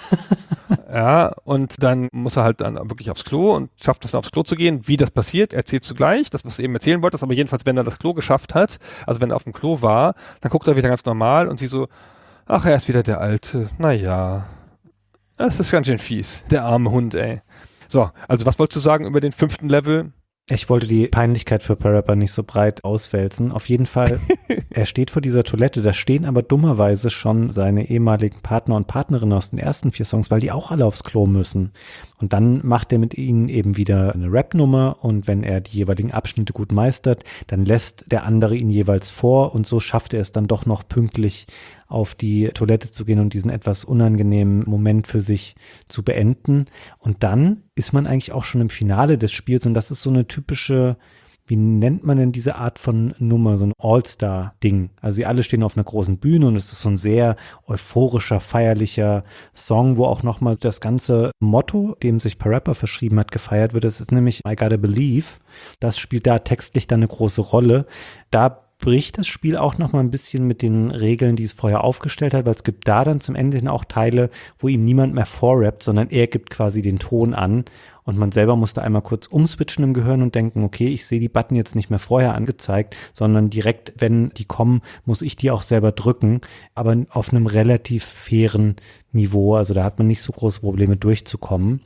Ja, und dann muss er halt dann wirklich aufs Klo und schafft es dann aufs Klo zu gehen. Wie das passiert, erzählst du gleich, das, was du eben erzählen wolltest, aber jedenfalls, wenn er das Klo geschafft hat, also wenn er auf dem Klo war, dann guckt er wieder ganz normal und sie so, ach, er ist wieder der Alte. Naja, das ist ganz schön fies. Der arme Hund, ey. So, also was wolltest du sagen über den 5. Level? Ich wollte die Peinlichkeit für Parappa nicht so breit auswälzen. Auf jeden Fall, er steht vor dieser Toilette, da stehen aber dummerweise schon seine ehemaligen Partner und Partnerinnen aus den ersten 4 Songs, weil die auch alle aufs Klo müssen. Und dann macht er mit ihnen eben wieder eine Rap-Nummer und wenn er die jeweiligen Abschnitte gut meistert, dann lässt der andere ihn jeweils vor und so schafft er es dann doch noch pünktlich auf die Toilette zu gehen und diesen etwas unangenehmen Moment für sich zu beenden. Und dann ist man eigentlich auch schon im Finale des Spiels und das ist so eine typische, wie nennt man denn diese Art von Nummer, so ein All-Star-Ding. Also sie alle stehen auf einer großen Bühne und es ist so ein sehr euphorischer, feierlicher Song, wo auch nochmal das ganze Motto, dem sich Parappa verschrieben hat, gefeiert wird. Das ist nämlich I Gotta Believe. Das spielt da textlich dann eine große Rolle. Da bricht das Spiel auch noch mal ein bisschen mit den Regeln, die es vorher aufgestellt hat, weil es gibt da dann zum Ende hin auch Teile, wo ihm niemand mehr vorrappt, sondern er gibt quasi den Ton an und man selber musste einmal kurz umswitchen im Gehirn und denken, okay, ich sehe die Button jetzt nicht mehr vorher angezeigt, sondern direkt, wenn die kommen, muss ich die auch selber drücken, aber auf einem relativ fairen Niveau, also da hat man nicht so große Probleme durchzukommen.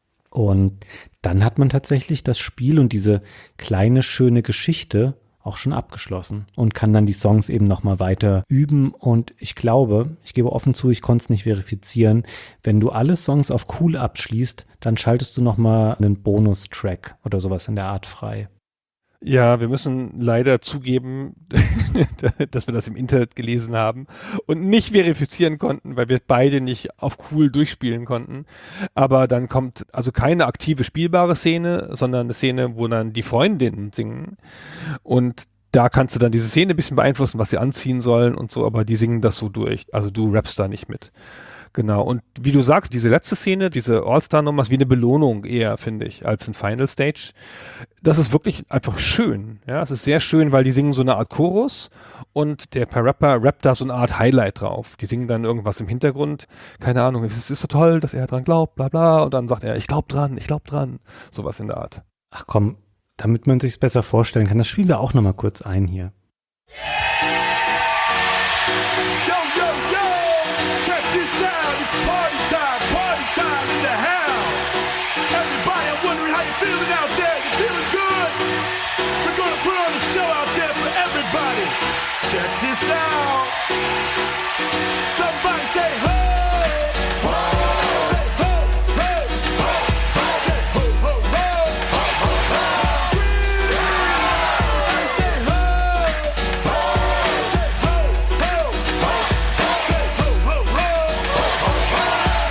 Und dann hat man tatsächlich das Spiel und diese kleine, schöne Geschichte auch schon abgeschlossen und kann dann die Songs eben nochmal weiter üben und ich glaube, ich gebe offen zu, ich konnte es nicht verifizieren, wenn du alle Songs auf cool abschließt, dann schaltest du nochmal einen Bonustrack oder sowas in der Art frei. Ja, wir müssen leider zugeben, dass wir das im Internet gelesen haben und nicht verifizieren konnten, weil wir beide nicht auf cool durchspielen konnten. Aber dann kommt also keine aktive spielbare Szene, sondern eine Szene, wo dann die Freundinnen singen. Und da kannst du dann diese Szene ein bisschen beeinflussen, was sie anziehen sollen und so, aber die singen das so durch. Also du rappst da nicht mit. Genau, und wie du sagst, diese letzte Szene, diese All-Star-Nummer ist wie eine Belohnung eher, finde ich, als ein Final Stage. Das ist wirklich einfach schön, ja, es ist sehr schön, weil die singen so eine Art Chorus und der Parappa rappt da so eine Art Highlight drauf. Die singen dann irgendwas im Hintergrund, keine Ahnung, es ist so toll, dass er dran glaubt, bla bla, und dann sagt er, ich glaub dran, sowas in der Art. Ach komm, damit man sich's besser vorstellen kann, das spielen wir auch nochmal kurz ein hier. Check this out. Somebody say ho, ho. Say ho, ho, ho, ho. Say ho, ho, ho, ho, ho, ho. Scream. Say ho, ho. Say ho, ho, ho, ho. Say ho, ho, ho, ho, ho, ho.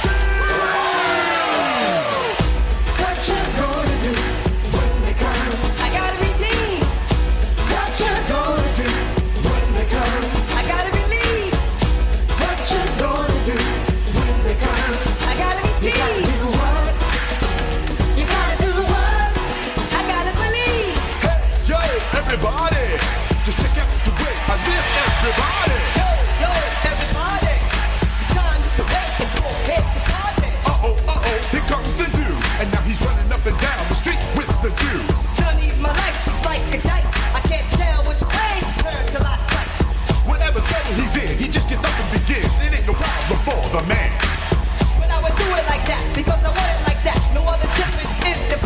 Scream. What you gonna do when they come? I gotta redeem. What you gonna do? I gotta believe what you're gonna do when they come. I gotta receive. You gotta do what? You gotta do what? I gotta believe. Hey, yo, everybody, just check out the way I live, everybody. Yo, everybody, time to prepare for head to party. Here comes the dude, and now he's running up and down the street with the Jews. Sonny, my life, she's like a dice. I can't tell which way to turn till I slice. Whatever trouble he's in, he just gets up and begins. It ain't no problem for the man. But I would do it like that, because I want it like that. No other difference is the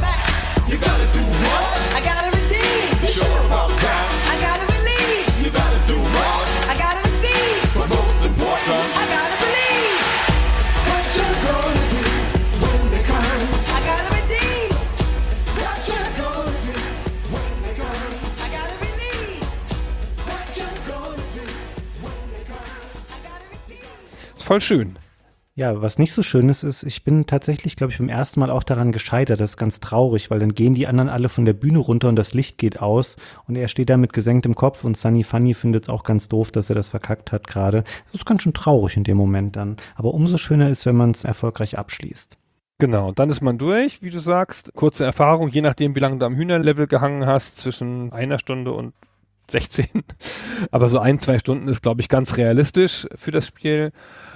voll schön. Ja, was nicht so schön ist, ich bin tatsächlich, glaube ich, beim ersten Mal auch daran gescheitert. Das ist ganz traurig, weil dann gehen die anderen alle von der Bühne runter und das Licht geht aus und er steht da mit gesenktem Kopf und Sunny Funny findet es auch ganz doof, dass er das verkackt hat gerade. Das ist ganz schön traurig in dem Moment dann. Aber umso schöner ist, wenn man es erfolgreich abschließt. Genau, dann ist man durch, wie du sagst. Kurze Erfahrung, je nachdem, wie lange du am Hühnerlevel gehangen hast, zwischen 1 Stunde und 16. Aber so 1-2 Stunden ist, glaube ich, ganz realistisch für das Spiel.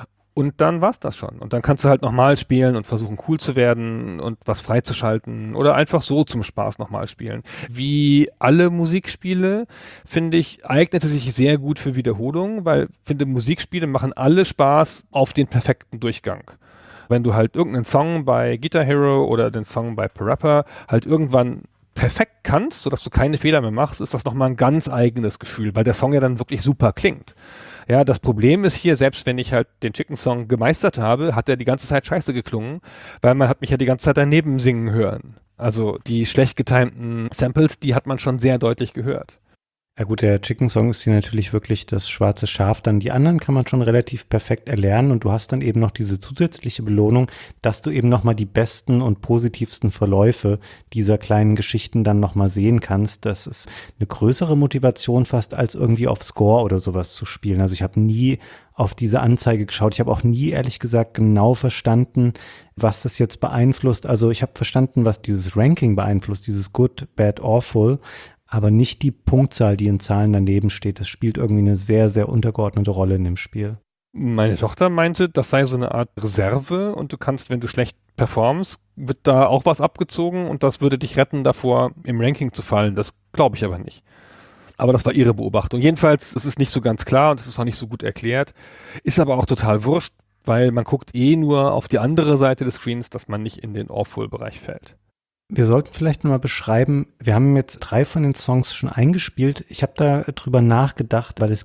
Und dann war's das schon. Und dann kannst du halt nochmal spielen und versuchen cool zu werden und was freizuschalten oder einfach so zum Spaß nochmal spielen. Wie alle Musikspiele, finde ich, eignete sich sehr gut für Wiederholung, weil ich finde, Musikspiele machen alle Spaß auf den perfekten Durchgang. Wenn du halt irgendeinen Song bei Guitar Hero oder den Song bei Parappa halt irgendwann perfekt kannst, sodass du keine Fehler mehr machst, ist das nochmal ein ganz eigenes Gefühl, weil der Song ja dann wirklich super klingt. Ja, das Problem ist hier, selbst wenn ich halt den Chicken Song gemeistert habe, hat er die ganze Zeit scheiße geklungen, weil man hat mich ja die ganze Zeit daneben singen hören. Also die schlecht getimten Samples, die hat man schon sehr deutlich gehört. Ja gut, der Chicken Song ist hier natürlich wirklich das schwarze Schaf. Dann die anderen kann man schon relativ perfekt erlernen und du hast dann eben noch diese zusätzliche Belohnung, dass du eben nochmal die besten und positivsten Verläufe dieser kleinen Geschichten dann nochmal sehen kannst. Das ist eine größere Motivation fast, als irgendwie auf Score oder sowas zu spielen. Also ich habe nie auf diese Anzeige geschaut. Ich habe auch nie, ehrlich gesagt, genau verstanden, was das jetzt beeinflusst. Also ich habe verstanden, was dieses Ranking beeinflusst, dieses Good, Bad, Awful, aber nicht die Punktzahl, die in Zahlen daneben steht. Das spielt irgendwie eine sehr, sehr untergeordnete Rolle in dem Spiel. Meine Tochter meinte, das sei so eine Art Reserve und du kannst, wenn du schlecht performst, wird da auch was abgezogen und das würde dich retten davor, im Ranking zu fallen. Das glaube ich aber nicht. Aber das war ihre Beobachtung. Jedenfalls, es ist nicht so ganz klar und es ist auch nicht so gut erklärt. Ist aber auch total wurscht, weil man guckt nur auf die andere Seite des Screens, dass man nicht in den Awful-Bereich fällt. Wir sollten vielleicht nochmal beschreiben, wir haben jetzt 3 von den Songs schon eingespielt. Ich habe da drüber nachgedacht, weil es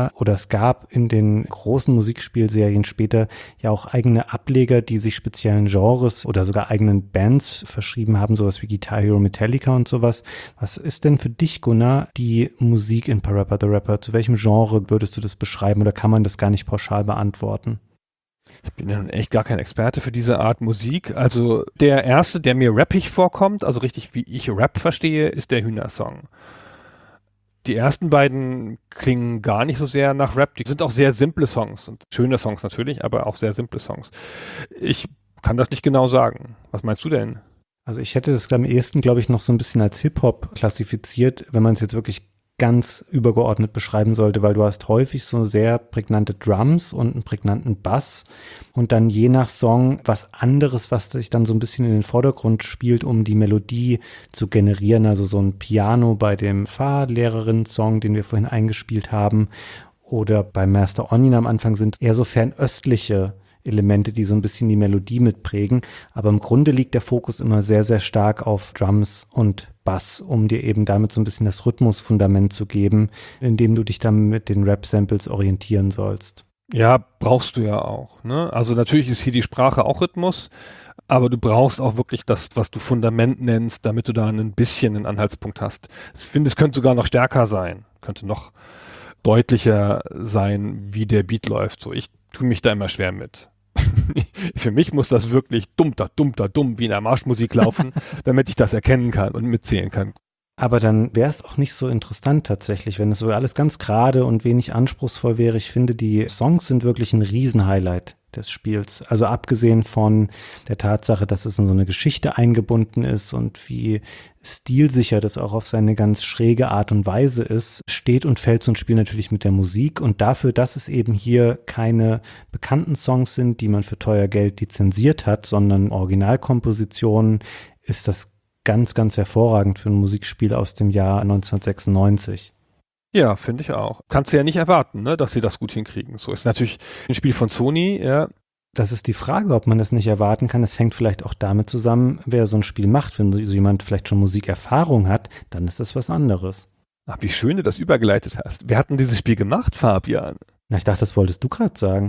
gab in den großen Musikspielserien später ja auch eigene Ableger, die sich speziellen Genres oder sogar eigenen Bands verschrieben haben, sowas wie Guitar Hero, Metallica und sowas. Was ist denn für dich, Gunnar, die Musik in Parappa the Rapper? Zu welchem Genre würdest du das beschreiben oder kann man das gar nicht pauschal beantworten? Ich bin ja nun echt gar kein Experte für diese Art Musik. Also der erste, der mir rappig vorkommt, also richtig wie ich Rap verstehe, ist der Hühner-Song. Die ersten beiden klingen gar nicht so sehr nach Rap. Die sind auch sehr simple Songs und schöne Songs natürlich, aber auch sehr simple Songs. Ich kann das nicht genau sagen. Was meinst du denn? Also ich hätte das am ehesten, glaube ich, noch so ein bisschen als Hip-Hop klassifiziert, wenn man es jetzt wirklich ganz übergeordnet beschreiben sollte, weil du hast häufig so sehr prägnante Drums und einen prägnanten Bass und dann je nach Song was anderes, was sich dann so ein bisschen in den Vordergrund spielt, um die Melodie zu generieren. Also so ein Piano bei dem Fahrlehrerin-Song, den wir vorhin eingespielt haben, oder bei Master Onion am Anfang sind eher so fernöstliche Elemente, die so ein bisschen die Melodie mitprägen. Aber im Grunde liegt der Fokus immer sehr, sehr stark auf Drums und Bass, um dir eben damit so ein bisschen das Rhythmusfundament zu geben, indem du dich dann mit den Rap-Samples orientieren sollst. Ja, brauchst du ja auch, ne? Also natürlich ist hier die Sprache auch Rhythmus, aber du brauchst auch wirklich das, was du Fundament nennst, damit du da ein bisschen einen Anhaltspunkt hast. Ich finde, es könnte sogar noch stärker sein, könnte noch deutlicher sein, wie der Beat läuft. So, ich tue mich da immer schwer mit. Für mich muss das wirklich dumm wie in der Marschmusik laufen, damit ich das erkennen kann und mitzählen kann. Aber dann wäre es auch nicht so interessant tatsächlich, wenn es so alles ganz gerade und wenig anspruchsvoll wäre. Ich finde, die Songs sind wirklich ein Riesenhighlight des Spiels. Also abgesehen von der Tatsache, dass es in so eine Geschichte eingebunden ist und wie stilsicher das auch auf seine ganz schräge Art und Weise ist, steht und fällt so ein Spiel natürlich mit der Musik. Und dafür, dass es eben hier keine bekannten Songs sind, die man für teuer Geld lizenziert hat, sondern Originalkompositionen, ist das ganz, ganz hervorragend für ein Musikspiel aus dem Jahr 1996. Ja, finde ich auch. Kannst du ja nicht erwarten, ne, dass sie das gut hinkriegen. So ist natürlich ein Spiel von Sony, ja. Das ist die Frage, ob man das nicht erwarten kann. Es hängt vielleicht auch damit zusammen, wer so ein Spiel macht. Wenn so jemand vielleicht schon Musikerfahrung hat, dann ist das was anderes. Ach, wie schön du das übergeleitet hast. Wer hat denn dieses Spiel gemacht, Fabian? Na, ich dachte, das wolltest du gerade sagen.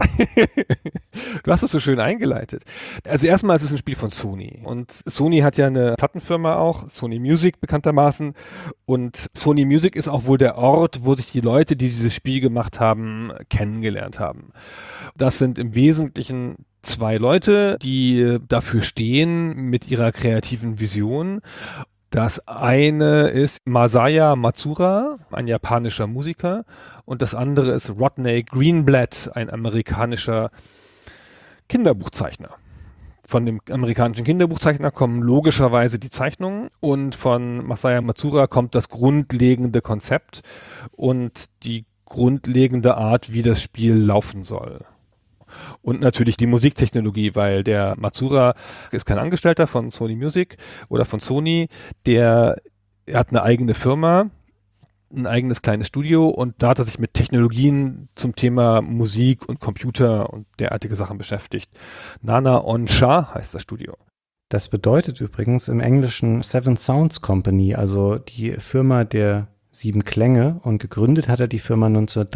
Du hast es so schön eingeleitet. Also erstmal ist es ein Spiel von Sony. Und Sony hat ja eine Plattenfirma auch, Sony Music bekanntermaßen. Und Sony Music ist auch wohl der Ort, wo sich die Leute, die dieses Spiel gemacht haben, kennengelernt haben. Das sind im Wesentlichen 2 Leute, die dafür stehen mit ihrer kreativen Vision. Das eine ist Masaya Matsura, ein japanischer Musiker, und das andere ist Rodney Greenblatt, ein amerikanischer Kinderbuchzeichner. Von dem amerikanischen Kinderbuchzeichner kommen logischerweise die Zeichnungen und von Masaya Matsura kommt das grundlegende Konzept und die grundlegende Art, wie das Spiel laufen soll. Und natürlich die Musiktechnologie, weil der Matsura ist kein Angestellter von Sony Music oder von Sony, er hat eine eigene Firma, ein eigenes kleines Studio und da hat er sich mit Technologien zum Thema Musik und Computer und derartige Sachen beschäftigt. Nana Onsha heißt das Studio. Das bedeutet übrigens im Englischen Seven Sounds Company, also die Firma der 7 Klänge, und gegründet hat er die Firma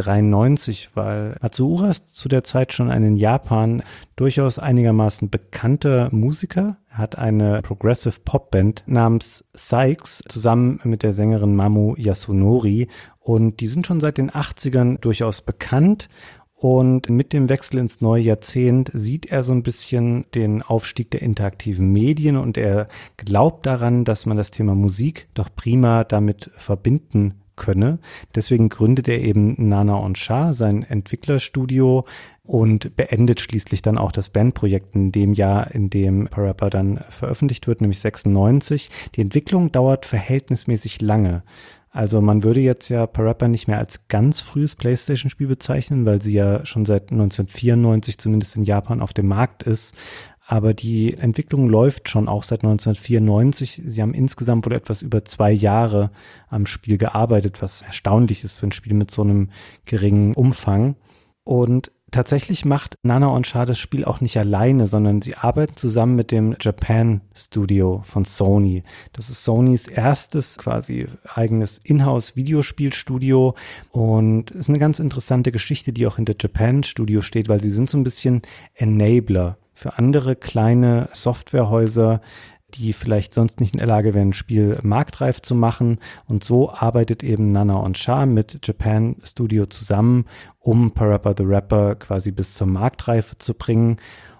1993, weil Matsura ist zu der Zeit schon ein in Japan durchaus einigermaßen bekannter Musiker. Er hat eine Progressive Popband namens Sykes zusammen mit der Sängerin Mamu Yasunori und die sind schon seit den 80ern durchaus bekannt. Und mit dem Wechsel ins neue Jahrzehnt sieht er so ein bisschen den Aufstieg der interaktiven Medien und er glaubt daran, dass man das Thema Musik doch prima damit verbinden könne. Deswegen gründet er eben Nana Onsha, sein Entwicklerstudio, und beendet schließlich dann auch das Bandprojekt in dem Jahr, in dem PaRappa dann veröffentlicht wird, nämlich 96. Die Entwicklung dauert verhältnismäßig lange. Also man würde jetzt ja PaRappa nicht mehr als ganz frühes PlayStation-Spiel bezeichnen, weil sie ja schon seit 1994 zumindest in Japan auf dem Markt ist. Aber die Entwicklung läuft schon auch seit 1994. Sie haben insgesamt wohl etwas über 2 Jahre am Spiel gearbeitet, was erstaunlich ist für ein Spiel mit so einem geringen Umfang. Und tatsächlich macht Nana Onsha das Spiel auch nicht alleine, sondern sie arbeiten zusammen mit dem Japan Studio von Sony. Das ist Sonys erstes quasi eigenes Inhouse-Videospielstudio und ist eine ganz interessante Geschichte, die auch hinter Japan Studio steht, weil sie sind so ein bisschen Enabler für andere kleine Softwarehäuser, die vielleicht sonst nicht in der Lage wären, ein Spiel marktreif zu machen. Und so arbeitet eben Nana Onsha mit Japan Studio zusammen, um PaRappa the Rapper quasi bis zur Marktreife zu bringen.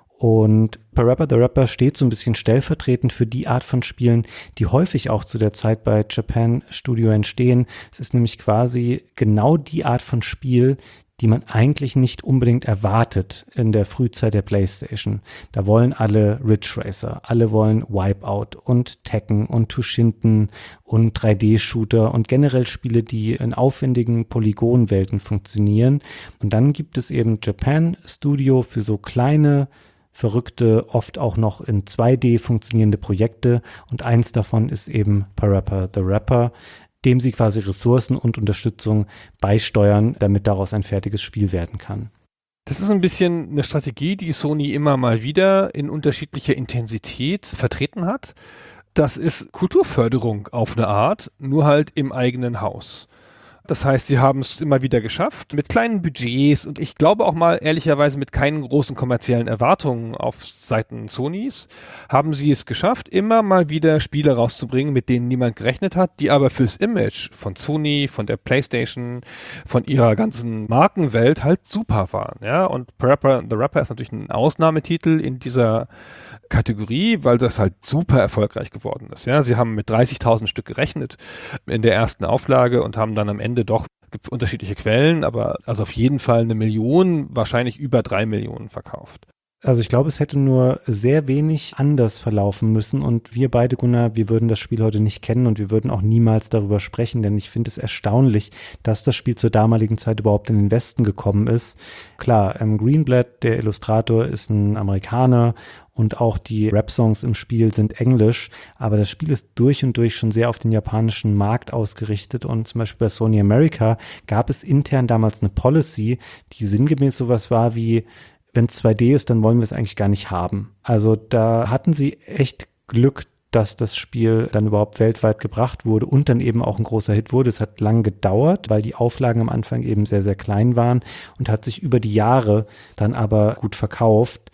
Und PaRappa the Rapper steht so ein bisschen stellvertretend für die Art von Spielen, die häufig auch zu der Zeit bei Japan Studio entstehen. Es ist nämlich quasi genau die Art von Spiel, die man eigentlich nicht unbedingt erwartet in der Frühzeit der PlayStation. Da wollen alle Ridge Racer, alle wollen Wipeout und Tekken und Toshinden und 3D-Shooter und generell Spiele, die in aufwendigen Polygonwelten funktionieren. Und dann gibt es eben Japan Studio für so kleine, verrückte, oft auch noch in 2D funktionierende Projekte und eins davon ist eben PaRappa the Rapper, dem sie quasi Ressourcen und Unterstützung beisteuern, damit daraus ein fertiges Spiel werden kann. Das ist ein bisschen eine Strategie, die Sony immer mal wieder in unterschiedlicher Intensität vertreten hat. Das ist Kulturförderung auf eine Art, nur halt im eigenen Haus. Das heißt, sie haben es immer wieder geschafft, mit kleinen Budgets und ich glaube auch mal ehrlicherweise mit keinen großen kommerziellen Erwartungen auf Seiten Sonys, haben sie es geschafft, immer mal wieder Spiele rauszubringen, mit denen niemand gerechnet hat, die aber fürs Image von Sony, von der PlayStation, von ihrer ganzen Markenwelt halt super waren. Ja? Und PaRappa the Rapper ist natürlich ein Ausnahmetitel in dieser Kategorie, weil das halt super erfolgreich geworden ist. Ja, sie haben mit 30.000 Stück gerechnet in der ersten Auflage und haben dann am Ende doch, gibt unterschiedliche Quellen, aber also auf jeden Fall 1 Million, wahrscheinlich über 3 Millionen verkauft. Also ich glaube, es hätte nur sehr wenig anders verlaufen müssen und wir beide, Gunnar, wir würden das Spiel heute nicht kennen und wir würden auch niemals darüber sprechen, denn ich finde es erstaunlich, dass das Spiel zur damaligen Zeit überhaupt in den Westen gekommen ist. Klar, Greenblatt, der Illustrator, ist ein Amerikaner und auch die Rap-Songs im Spiel sind englisch, aber das Spiel ist durch und durch schon sehr auf den japanischen Markt ausgerichtet und zum Beispiel bei Sony America gab es intern damals eine Policy, die sinngemäß sowas war wie, wenn es 2D ist, dann wollen wir es eigentlich gar nicht haben. Also da hatten sie echt Glück, dass das Spiel dann überhaupt weltweit gebracht wurde und dann eben auch ein großer Hit wurde. Es hat lang gedauert, weil die Auflagen am Anfang eben sehr, sehr klein waren und hat sich über die Jahre dann aber gut verkauft.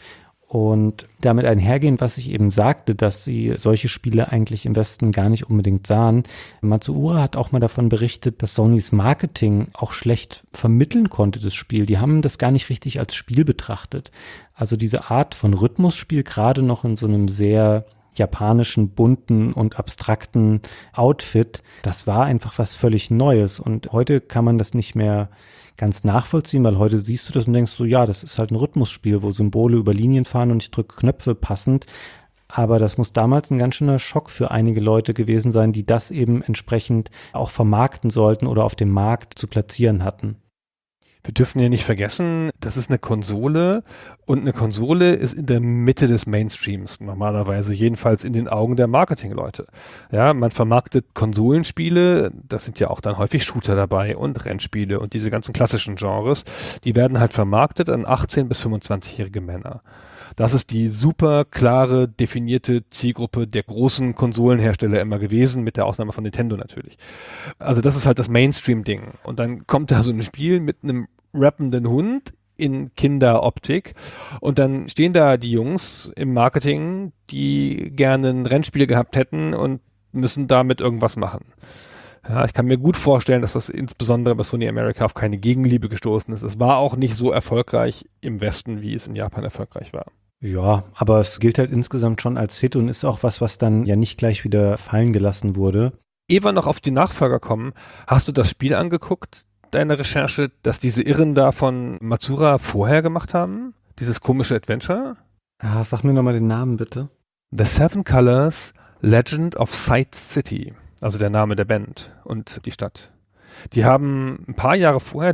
Und damit einhergehend, was ich eben sagte, dass sie solche Spiele eigentlich im Westen gar nicht unbedingt sahen. Matsuura hat auch mal davon berichtet, dass Sonys Marketing auch schlecht vermitteln konnte, das Spiel. Die haben das gar nicht richtig als Spiel betrachtet. Also diese Art von Rhythmusspiel, gerade noch in so einem sehr japanischen, bunten und abstrakten Outfit, das war einfach was völlig Neues. Und heute kann man das nicht mehr ganz nachvollziehen, weil heute siehst du das und denkst so, ja, das ist halt ein Rhythmusspiel, wo Symbole über Linien fahren und ich drücke Knöpfe passend. Aber das muss damals ein ganz schöner Schock für einige Leute gewesen sein, die das eben entsprechend auch vermarkten sollten oder auf dem Markt zu platzieren hatten. Wir dürfen ja nicht vergessen, das ist eine Konsole und eine Konsole ist in der Mitte des Mainstreams normalerweise, jedenfalls in den Augen der Marketingleute. Ja, man vermarktet Konsolenspiele, das sind ja auch dann häufig Shooter dabei und Rennspiele und diese ganzen klassischen Genres, die werden halt vermarktet an 18- bis 25-jährige Männer. Das ist die super klare, definierte Zielgruppe der großen Konsolenhersteller immer gewesen, mit der Ausnahme von Nintendo natürlich. Also das ist halt das Mainstream-Ding. Und dann kommt da so ein Spiel mit einem rappenden Hund in Kinderoptik und dann stehen da die Jungs im Marketing, die gerne ein Rennspiel gehabt hätten und müssen damit irgendwas machen. Ja, ich kann mir gut vorstellen, dass das insbesondere bei Sony America auf keine Gegenliebe gestoßen ist. Es war auch nicht so erfolgreich im Westen, wie es in Japan erfolgreich war. Ja, aber es gilt halt insgesamt schon als Hit und ist auch was dann ja nicht gleich wieder fallen gelassen wurde. Ehe wir noch auf die Nachfolger kommen, hast du das Spiel angeguckt, deine Recherche, dass diese Irren da von Matsuura vorher gemacht haben? Dieses komische Adventure? Ah, sag mir nochmal den Namen bitte. The Seven Colors Legend of Sight City, also der Name der Band und die Stadt. Die haben ein paar Jahre vorher,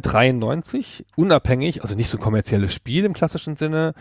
93, unabhängig, also nicht so ein kommerzielles Spiel im klassischen Sinne,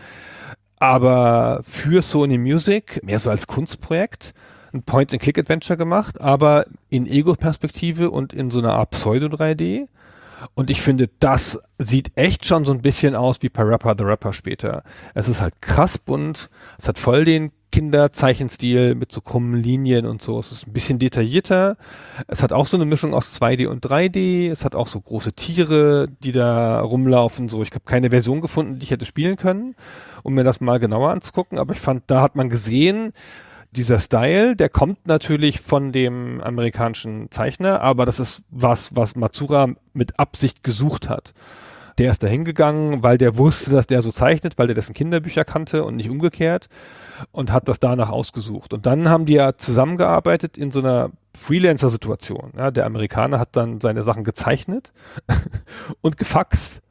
aber für Sony Music, mehr so als Kunstprojekt, ein Point-and-Click-Adventure gemacht, aber in Ego-Perspektive und in so einer Art Pseudo-3D. Und ich finde, das sieht echt schon so ein bisschen aus wie Parappa the Rapper später. Es ist halt krass bunt, es hat voll den Kinderzeichenstil mit so krummen Linien und so. Es ist ein bisschen detaillierter. Es hat auch so eine Mischung aus 2D und 3D. Es hat auch so große Tiere, die da rumlaufen. So, ich habe keine Version gefunden, die ich hätte spielen können, um mir das mal genauer anzugucken. Aber ich fand, da hat man gesehen, dieser Style, der kommt natürlich von dem amerikanischen Zeichner, aber das ist was Matsuura mit Absicht gesucht hat. Der ist da hingegangen, weil der wusste, dass der so zeichnet, weil der dessen Kinderbücher kannte und nicht umgekehrt und hat das danach ausgesucht. Und dann haben die ja zusammengearbeitet in so einer Freelancer-Situation. Ja, der Amerikaner hat dann seine Sachen gezeichnet und gefaxt.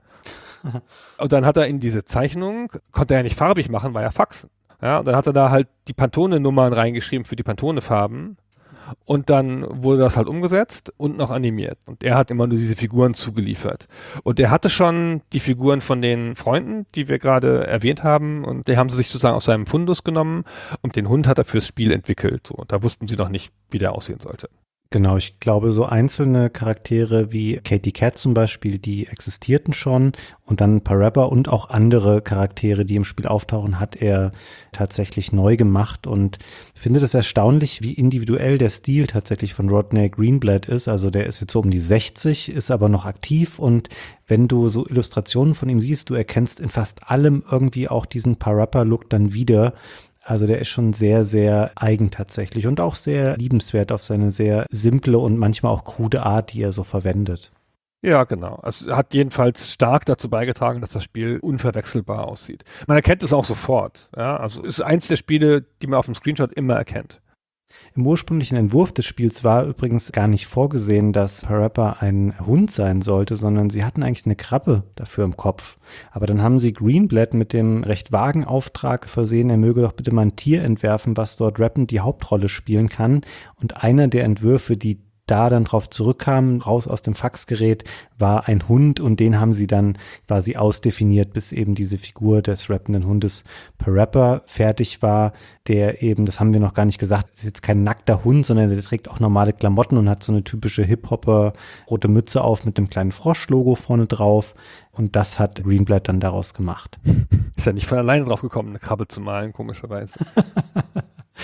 Und dann hat er in diese Zeichnung, konnte er ja nicht farbig machen, war ja Faxen. Ja, und dann hat er da halt die Pantone-Nummern reingeschrieben für die Pantone-Farben und dann wurde das halt umgesetzt und noch animiert. Und er hat immer nur diese Figuren zugeliefert. Und er hatte schon die Figuren von den Freunden, die wir gerade erwähnt haben und die haben sie sich sozusagen aus seinem Fundus genommen und den Hund hat er fürs Spiel entwickelt. So. Und da wussten sie noch nicht, wie der aussehen sollte. Genau, ich glaube, so einzelne Charaktere wie Katy Cat zum Beispiel, die existierten schon und dann Parappa und auch andere Charaktere, die im Spiel auftauchen, hat er tatsächlich neu gemacht und finde das erstaunlich, wie individuell der Stil tatsächlich von Rodney Greenblatt ist. Also der ist jetzt so um die 60, ist aber noch aktiv und wenn du so Illustrationen von ihm siehst, du erkennst in fast allem irgendwie auch diesen Parappa-Look dann wieder. Also der ist schon sehr, sehr eigen tatsächlich und auch sehr liebenswert auf seine sehr simple und manchmal auch krude Art, die er so verwendet. Ja, genau. Es hat jedenfalls stark dazu beigetragen, dass das Spiel unverwechselbar aussieht. Man erkennt es auch sofort. Ja? Also ist eins der Spiele, die man auf dem Screenshot immer erkennt. Im ursprünglichen Entwurf des Spiels war übrigens gar nicht vorgesehen, dass Parappa ein Hund sein sollte, sondern sie hatten eigentlich eine Krabbe dafür im Kopf. Aber dann haben sie Greenblatt mit dem recht vagen Auftrag versehen, er möge doch bitte mal ein Tier entwerfen, was dort rappend die Hauptrolle spielen kann. Und einer der Entwürfe, die da dann drauf zurückkamen, raus aus dem Faxgerät, war ein Hund und den haben sie dann quasi ausdefiniert, bis eben diese Figur des rappenden Hundes Parappa fertig war, der eben, das haben wir noch gar nicht gesagt, ist jetzt kein nackter Hund, sondern der trägt auch normale Klamotten und hat so eine typische Hip-Hopper rote Mütze auf mit dem kleinen Frosch-Logo vorne drauf und das hat Greenblatt dann daraus gemacht. Ist ja nicht von alleine drauf gekommen, eine Krabbe zu malen, komischerweise.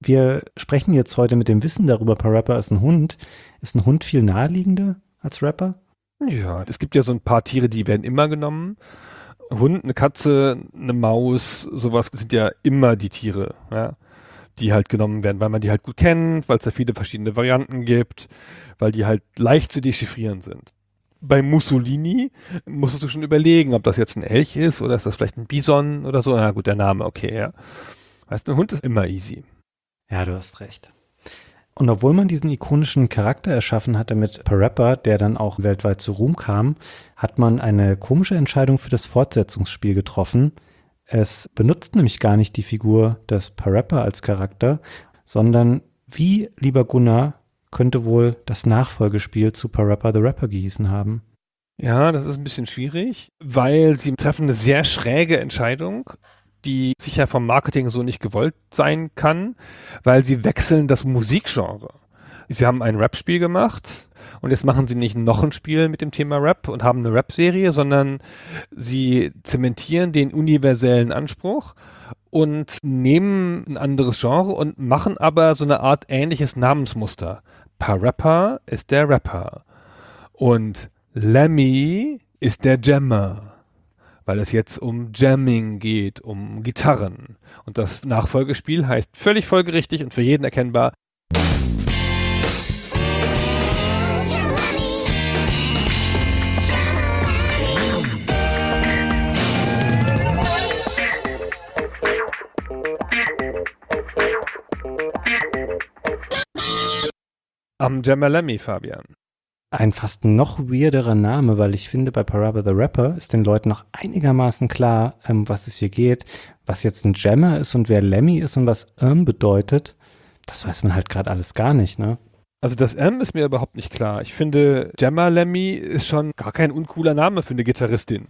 Wir sprechen jetzt heute mit dem Wissen darüber, PaRappa ist ein Hund. Ist ein Hund viel naheliegender als Rapper? Ja, es gibt ja so ein paar Tiere, die werden immer genommen. Ein Hund, eine Katze, eine Maus, sowas sind ja immer die Tiere, ja, die halt genommen werden, weil man die halt gut kennt, weil es da viele verschiedene Varianten gibt, weil die halt leicht zu dechiffrieren sind. Bei Mussolini musstest du schon überlegen, ob das jetzt ein Elch ist oder ist das vielleicht ein Bison oder so. Na gut, der Name, okay, ja. Weißt du, ein Hund ist immer easy. Ja, du hast recht. Und obwohl man diesen ikonischen Charakter erschaffen hatte mit PaRappa, der dann auch weltweit zu Ruhm kam, hat man eine komische Entscheidung für das Fortsetzungsspiel getroffen. Es benutzt nämlich gar nicht die Figur des PaRappa als Charakter, sondern wie, lieber Gunnar, könnte wohl das Nachfolgespiel zu PaRappa the Rapper gehießen haben? Ja, das ist ein bisschen schwierig, weil sie treffen eine sehr schräge Entscheidung, die sicher vom Marketing so nicht gewollt sein kann, weil sie wechseln das Musikgenre. Sie haben ein Rap-Spiel gemacht und jetzt machen sie nicht noch ein Spiel mit dem Thema Rap und haben eine Rap-Serie, sondern sie zementieren den universellen Anspruch und nehmen ein anderes Genre und machen aber so eine Art ähnliches Namensmuster. PaRappa ist der Rapper und Lemmy ist der Jammer, weil es jetzt um Jamming geht, um Gitarren. Und das Nachfolgespiel heißt völlig folgerichtig und für jeden erkennbar am Jammer Lemmy, Fabian. Ein fast noch weirderer Name, weil ich finde, bei PaRappa the Rapper ist den Leuten noch einigermaßen klar, was es hier geht. Was jetzt ein Jammer ist und wer Lemmy ist und was bedeutet, das weiß man halt gerade alles gar nicht, ne? Also das ist mir überhaupt nicht klar. Ich finde, Jammer Lemmy ist schon gar kein uncooler Name für eine Gitarristin.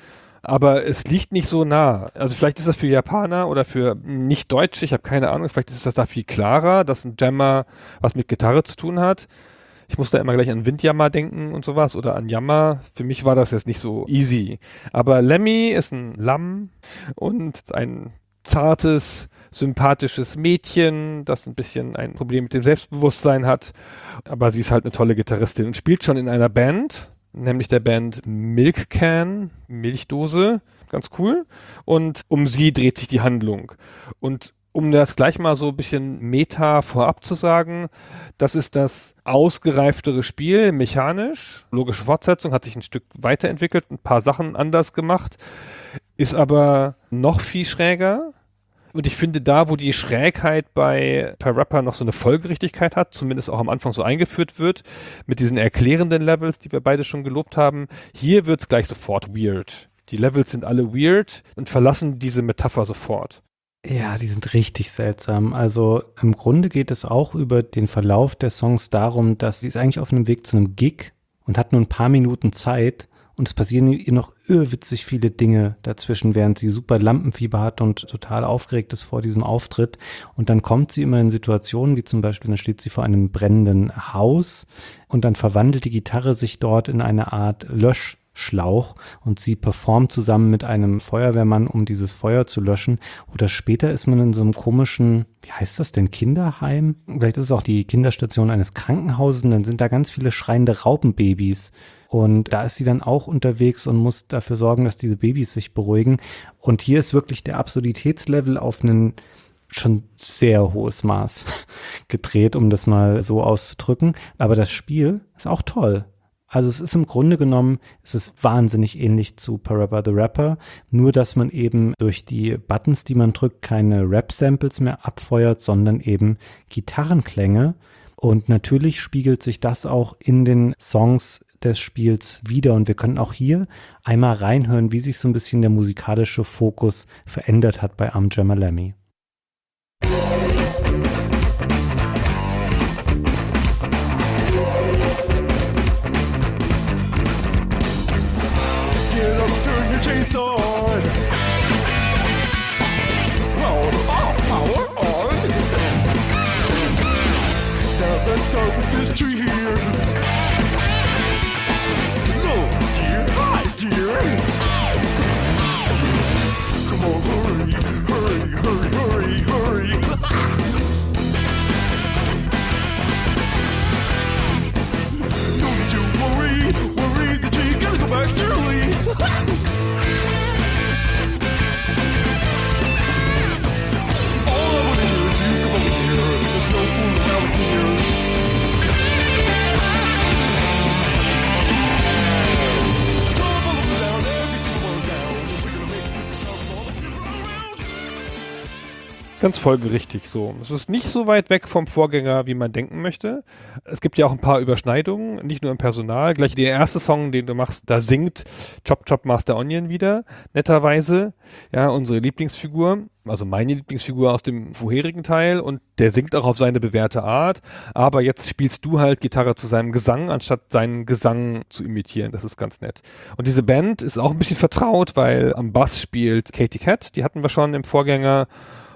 Aber es liegt nicht so nah. Also vielleicht ist das für Japaner oder für Nicht-Deutsche, ich habe keine Ahnung, vielleicht ist das da viel klarer, dass ein Jammer was mit Gitarre zu tun hat. Ich muss da immer gleich an Windjammer denken und sowas oder an Jammer. Für mich war das jetzt nicht so easy. Aber Lemmy ist ein Lamm und ein zartes, sympathisches Mädchen, das ein bisschen ein Problem mit dem Selbstbewusstsein hat. Aber sie ist halt eine tolle Gitarristin und spielt schon in einer Band, nämlich der Band Milk Can, Milchdose. Ganz cool. Und um sie dreht sich die Handlung. Und um das gleich mal so ein bisschen Meta vorab zu sagen, das ist das ausgereiftere Spiel, mechanisch. Logische Fortsetzung, hat sich ein Stück weiterentwickelt, ein paar Sachen anders gemacht, ist aber noch viel schräger. Und ich finde da, wo die Schrägheit bei PaRappa noch so eine Folgerichtigkeit hat, zumindest auch am Anfang so eingeführt wird, mit diesen erklärenden Levels, die wir beide schon gelobt haben, hier wird es gleich sofort weird. Die Levels sind alle weird und verlassen diese Metapher sofort. Ja, die sind richtig seltsam. Also im Grunde geht es auch über den Verlauf der Songs darum, dass sie ist eigentlich auf einem Weg zu einem Gig und hat nur ein paar Minuten Zeit und es passieren ihr noch irrwitzig viele Dinge dazwischen, während sie super Lampenfieber hat und total aufgeregt ist vor diesem Auftritt. Und dann kommt sie immer in Situationen, wie zum Beispiel, dann steht sie vor einem brennenden Haus und dann verwandelt die Gitarre sich dort in eine Art Löschschlauch und sie performt zusammen mit einem Feuerwehrmann, um dieses Feuer zu löschen. Oder später ist man in so einem komischen, wie heißt das denn, Kinderheim? Vielleicht ist es auch die Kinderstation eines Krankenhauses und dann sind da ganz viele schreiende Raupenbabys. Und da ist sie dann auch unterwegs und muss dafür sorgen, dass diese Babys sich beruhigen. Und hier ist wirklich der Absurditätslevel auf ein schon sehr hohes Maß gedreht, um das mal so auszudrücken. Aber das Spiel ist auch toll. Also es ist im Grunde genommen, es ist wahnsinnig ähnlich zu PaRappa the Rapper, nur dass man eben durch die Buttons, die man drückt, keine Rap-Samples mehr abfeuert, sondern eben Gitarrenklänge. Und natürlich spiegelt sich das auch in den Songs des Spiels wieder. Und wir können auch hier einmal reinhören, wie sich so ein bisschen der musikalische Fokus verändert hat bei I'm Jammer Lemmy. Get up, turn your chains on. Power off, power on. Now let's start with this tree here. Low gear, high gear. Come on, hurry, hurry, hurry, hurry, hurry. ganz folgerichtig so. Es ist nicht so weit weg vom Vorgänger, wie man denken möchte. Es gibt ja auch ein paar Überschneidungen, nicht nur im Personal. Gleich der erste Song, den du machst, da singt Chop Chop Master Onion wieder, netterweise. Ja, unsere Lieblingsfigur, also meine Lieblingsfigur aus dem vorherigen Teil, und der singt auch auf seine bewährte Art. Aber jetzt spielst du halt Gitarre zu seinem Gesang, anstatt seinen Gesang zu imitieren. Das ist ganz nett. Und diese Band ist auch ein bisschen vertraut, weil am Bass spielt Katie Cat, die hatten wir schon im Vorgänger.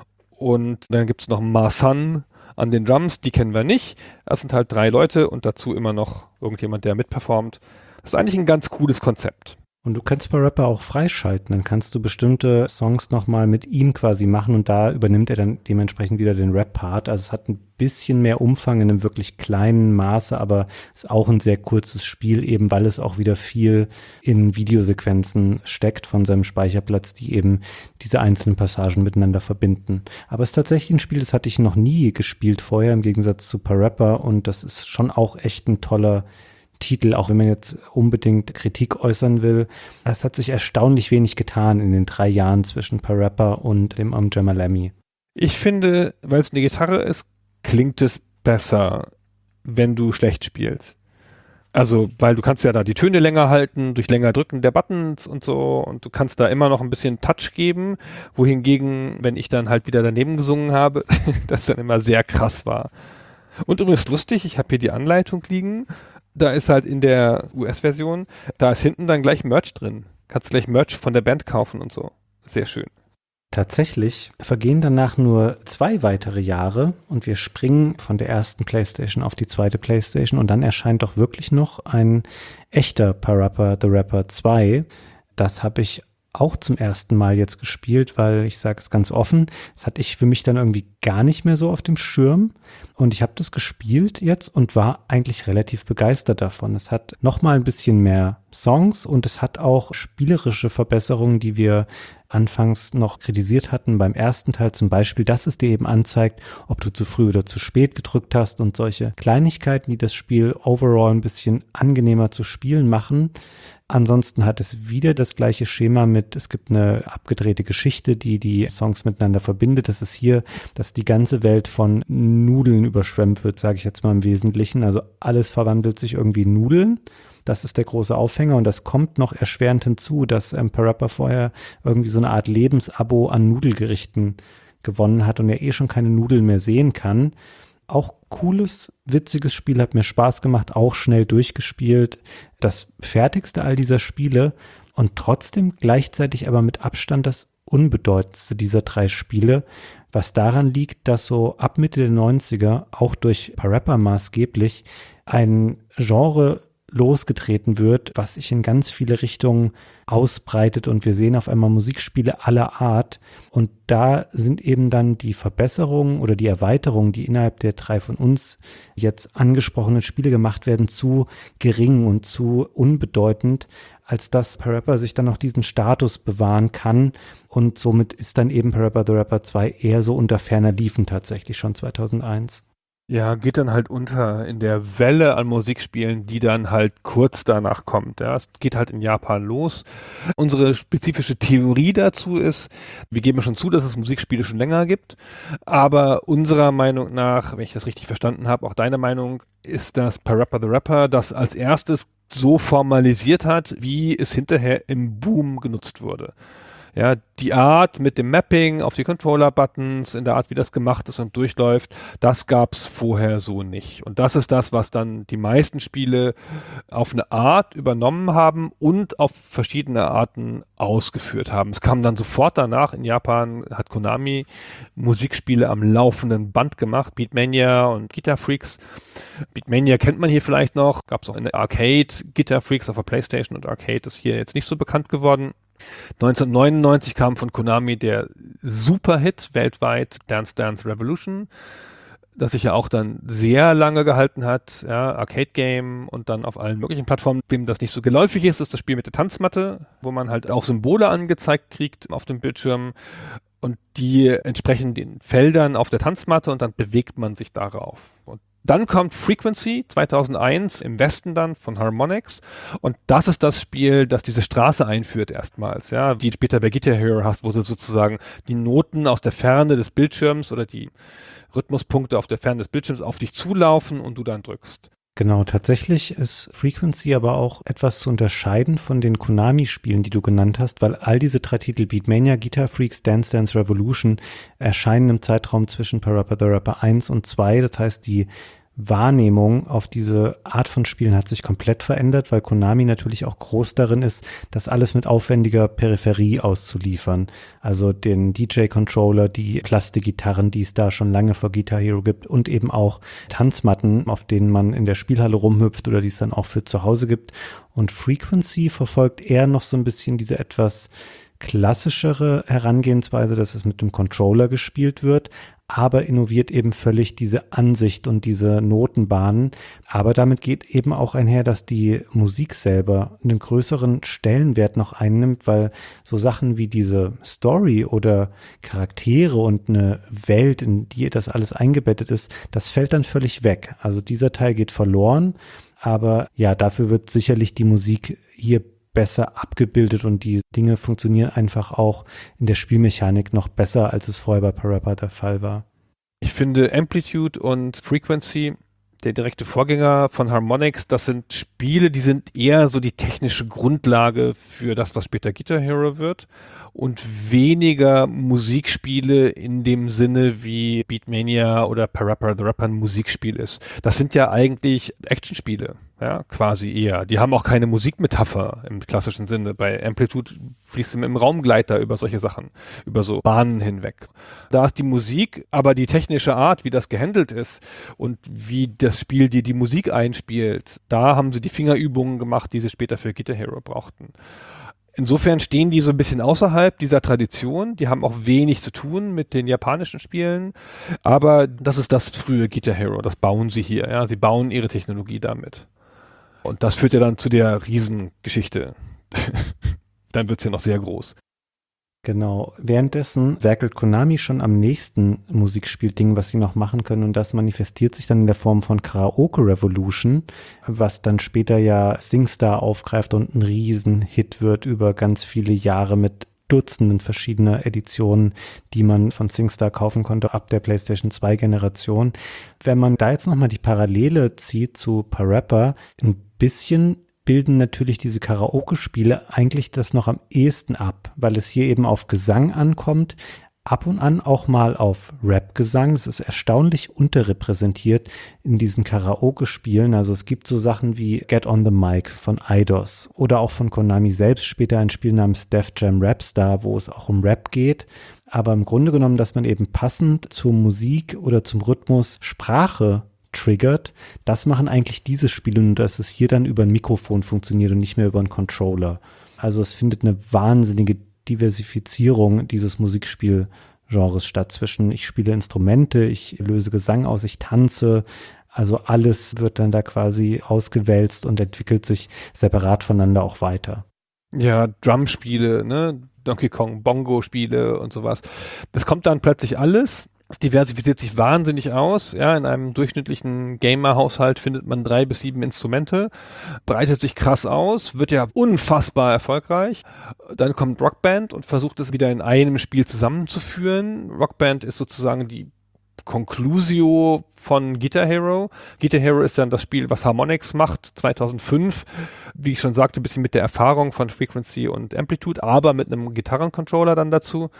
Und dann gibt es noch Marsan an den Drums, die kennen wir nicht. Das sind halt 3 Leute und dazu immer noch irgendjemand, der mitperformt. Das ist eigentlich ein ganz cooles Konzept. Und du kannst bei Rapper auch freischalten, dann kannst du bestimmte Songs nochmal mit ihm quasi machen und da übernimmt er dann dementsprechend wieder den Rap-Part. Also es hat ein bisschen mehr Umfang in einem wirklich kleinen Maße, aber ist auch ein sehr kurzes Spiel, eben weil es auch wieder viel in Videosequenzen steckt von seinem Speicherplatz, die eben diese einzelnen Passagen miteinander verbinden. Aber es ist tatsächlich ein Spiel, das hatte ich noch nie gespielt vorher, im Gegensatz zu Parappa, und das ist schon auch echt ein toller Titel, auch wenn man jetzt unbedingt Kritik äußern will. Es hat sich erstaunlich wenig getan in den 3 Jahren zwischen Parappa und dem Jamalami. Ich finde, weil es eine Gitarre ist, klingt es besser, wenn du schlecht spielst. Also, weil du kannst ja da die Töne länger halten, durch länger Drücken der Buttons und so, und du kannst da immer noch ein bisschen Touch geben, wohingegen, wenn ich dann halt wieder daneben gesungen habe, das dann immer sehr krass war. Und übrigens lustig, ich habe hier die Anleitung liegen. Da ist halt in der US-Version, da ist hinten dann gleich Merch drin. Kannst gleich Merch von der Band kaufen und so. Sehr schön. Tatsächlich vergehen danach nur 2 weitere Jahre und wir springen von der ersten PlayStation auf die zweite PlayStation und dann erscheint doch wirklich noch ein echter Parappa the Rapper 2. Das habe ich auch zum ersten Mal jetzt gespielt, weil ich sage es ganz offen, das hatte ich für mich dann irgendwie gar nicht mehr so auf dem Schirm und ich habe das gespielt jetzt und war eigentlich relativ begeistert davon. Es hat nochmal ein bisschen mehr Songs und es hat auch spielerische Verbesserungen, die wir anfangs noch kritisiert hatten beim ersten Teil, zum Beispiel, dass es dir eben anzeigt, ob du zu früh oder zu spät gedrückt hast und solche Kleinigkeiten, die das Spiel overall ein bisschen angenehmer zu spielen machen. Ansonsten hat es wieder das gleiche Schema mit, es gibt eine abgedrehte Geschichte, die die Songs miteinander verbindet. Das ist hier, dass die ganze Welt von Nudeln überschwemmt wird, sage ich jetzt mal im Wesentlichen. Also alles verwandelt sich irgendwie in Nudeln. Das ist der große Aufhänger und das kommt noch erschwerend hinzu, dass Parappa vorher irgendwie so eine Art Lebensabo an Nudelgerichten gewonnen hat und er schon keine Nudeln mehr sehen kann. Auch cooles, witziges Spiel, hat mir Spaß gemacht, auch schnell durchgespielt. Das fertigste all dieser Spiele und trotzdem gleichzeitig aber mit Abstand das unbedeutendste dieser 3 Spiele, was daran liegt, dass so ab Mitte der 90er, auch durch Parappa maßgeblich, ein Genre losgetreten wird, was sich in ganz viele Richtungen ausbreitet und wir sehen auf einmal Musikspiele aller Art und da sind eben dann die Verbesserungen oder die Erweiterungen, die innerhalb der 3 von uns jetzt angesprochenen Spiele gemacht werden, zu gering und zu unbedeutend, als dass Parappa sich dann noch diesen Status bewahren kann und somit ist dann eben Parappa the Rapper 2 eher so unter ferner Liefen tatsächlich schon 2001. Ja, geht dann halt unter in der Welle an Musikspielen, die dann halt kurz danach kommt. Ja, es geht halt in Japan los. Unsere spezifische Theorie dazu ist, wir geben schon zu, dass es Musikspiele schon länger gibt, aber unserer Meinung nach, wenn ich das richtig verstanden habe, auch deine Meinung, ist, dass Parappa the Rapper das als erstes so formalisiert hat, wie es hinterher im Boom genutzt wurde. Ja, die Art mit dem Mapping auf die Controller-Buttons, in der Art, wie das gemacht ist und durchläuft, das gab's vorher so nicht. Und das ist das, was dann die meisten Spiele auf eine Art übernommen haben und auf verschiedene Arten ausgeführt haben. Es kam dann sofort danach, in Japan hat Konami Musikspiele am laufenden Band gemacht, Beatmania und Guitar Freaks. Beatmania kennt man hier vielleicht noch, gab's auch in der Arcade, Guitar Freaks auf der PlayStation und Arcade ist hier jetzt nicht so bekannt geworden. 1999 kam von Konami der Superhit weltweit Dance Dance Revolution, das sich ja auch dann sehr lange gehalten hat, ja, Arcade-Game und dann auf allen möglichen Plattformen. Wem das nicht so geläufig ist, ist das Spiel mit der Tanzmatte, wo man halt auch Symbole angezeigt kriegt auf dem Bildschirm und die entsprechen den Feldern auf der Tanzmatte und dann bewegt man sich darauf. Und Dann kommt Frequency 2001 im Westen dann von Harmonix und das ist das Spiel, das diese Straße einführt erstmals, ja, die später bei Guitar Hero hast, wo du sozusagen die Noten aus der Ferne des Bildschirms oder die Rhythmuspunkte auf der Ferne des Bildschirms auf dich zulaufen und du dann drückst. Genau, tatsächlich ist Frequency aber auch etwas zu unterscheiden von den Konami-Spielen, die du genannt hast, weil all diese 3 Titel, Beatmania, Guitar Freaks, Dance Dance Revolution, erscheinen im Zeitraum zwischen Parappa the Rapper 1 und 2. Das heißt, die Wahrnehmung auf diese Art von Spielen hat sich komplett verändert, weil Konami natürlich auch groß darin ist, das alles mit aufwendiger Peripherie auszuliefern. Also den DJ-Controller, die Plastikgitarren, die es da schon lange vor Guitar Hero gibt und eben auch Tanzmatten, auf denen man in der Spielhalle rumhüpft oder die es dann auch für zu Hause gibt. Und Frequency verfolgt eher noch so ein bisschen diese etwas klassischere Herangehensweise, dass es mit dem Controller gespielt wird, aber innoviert eben völlig diese Ansicht und diese Notenbahnen. Aber damit geht eben auch einher, dass die Musik selber einen größeren Stellenwert noch einnimmt, weil so Sachen wie diese Story oder Charaktere und eine Welt, in die das alles eingebettet ist, das fällt dann völlig weg. Also dieser Teil geht verloren, aber ja, dafür wird sicherlich die Musik hier besser abgebildet und die Dinge funktionieren einfach auch in der Spielmechanik noch besser, als es vorher bei Parappa der Fall war. Ich finde Amplitude und Frequency, der direkte Vorgänger von Harmonix, das sind Spiele, die sind eher so die technische Grundlage für das, was später Guitar Hero wird und weniger Musikspiele in dem Sinne, wie Beatmania oder Parappa the Rapper ein Musikspiel ist. Das sind ja eigentlich Actionspiele, ja, quasi eher. Die haben auch keine Musikmetapher im klassischen Sinne. Bei Amplitude fließt du mit dem Raumgleiter über solche Sachen, über so Bahnen hinweg. Da ist die Musik, aber die technische Art, wie das gehandelt ist und wie das Spiel dir die Musik einspielt, da haben sie die Fingerübungen gemacht, die sie später für Guitar Hero brauchten. Insofern stehen die so ein bisschen außerhalb dieser Tradition. Die haben auch wenig zu tun mit den japanischen Spielen. Aber das ist das frühe Guitar Hero. Das bauen sie hier. Ja? Sie bauen ihre Technologie damit. Und das führt ja dann zu der Riesengeschichte. Dann wird es ja noch sehr groß. Genau. Währenddessen werkelt Konami schon am nächsten Musikspielding, was sie noch machen können. Und das manifestiert sich dann in der Form von Karaoke Revolution, was dann später ja SingStar aufgreift und ein Riesenhit wird über ganz viele Jahre mit Dutzenden verschiedener Editionen, die man von SingStar kaufen konnte ab der PlayStation 2 Generation. Wenn man da jetzt nochmal die Parallele zieht zu Parappa, ein bisschen bilden natürlich diese Karaoke-Spiele eigentlich das noch am ehesten ab, weil es hier eben auf Gesang ankommt, ab und an auch mal auf Rap-Gesang. Das ist erstaunlich unterrepräsentiert in diesen Karaoke-Spielen. Also es gibt so Sachen wie Get on the Mic von Eidos oder auch von Konami selbst, später ein Spiel namens Def Jam Rapstar, wo es auch um Rap geht. Aber im Grunde genommen, dass man eben passend zur Musik oder zum Rhythmus Sprache triggert, das machen eigentlich diese Spiele, nur dass es hier dann über ein Mikrofon funktioniert und nicht mehr über einen Controller. Also es findet eine wahnsinnige Diversifizierung dieses Musikspielgenres statt zwischen ich spiele Instrumente, ich löse Gesang aus, ich tanze, also alles wird dann da quasi ausgewälzt und entwickelt sich separat voneinander auch weiter. Ja, Drumspiele, ne, Donkey Kong, Bongo-Spiele und sowas. Das kommt dann plötzlich alles. Es diversifiziert sich wahnsinnig aus. Ja, in einem durchschnittlichen Gamer-Haushalt findet man 3 bis 7 Instrumente, breitet sich krass aus, wird ja unfassbar erfolgreich. Dann kommt Rockband und versucht es wieder in einem Spiel zusammenzuführen. Rockband ist sozusagen die Conclusio von Guitar Hero. Guitar Hero ist dann das Spiel, was Harmonix macht, 2005. Wie ich schon sagte, ein bisschen mit der Erfahrung von Frequency und Amplitude, aber mit einem Gitarrencontroller dann dazu.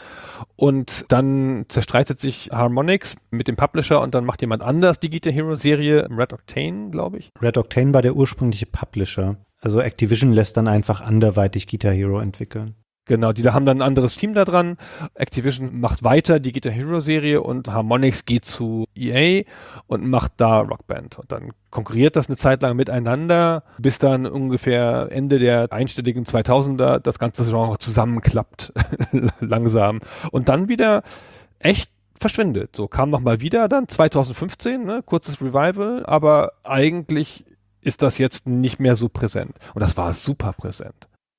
Und dann zerstreitet sich Harmonix mit dem Publisher und dann macht jemand anders die Guitar Hero Serie, Red Octane, glaube ich. Red Octane war der ursprüngliche Publisher. Also Activision lässt dann einfach anderweitig Guitar Hero entwickeln. Genau, die haben dann ein anderes Team da dran. Activision macht weiter die Guitar Hero Serie und Harmonix geht zu EA und macht da Rockband. Und dann konkurriert das eine Zeit lang miteinander, bis dann ungefähr Ende der einstelligen 2000er das ganze Genre zusammenklappt, langsam. Und dann wieder echt verschwindet. So kam nochmal wieder dann 2015, ne, kurzes Revival, aber eigentlich ist das jetzt nicht mehr so präsent. Und das war super präsent.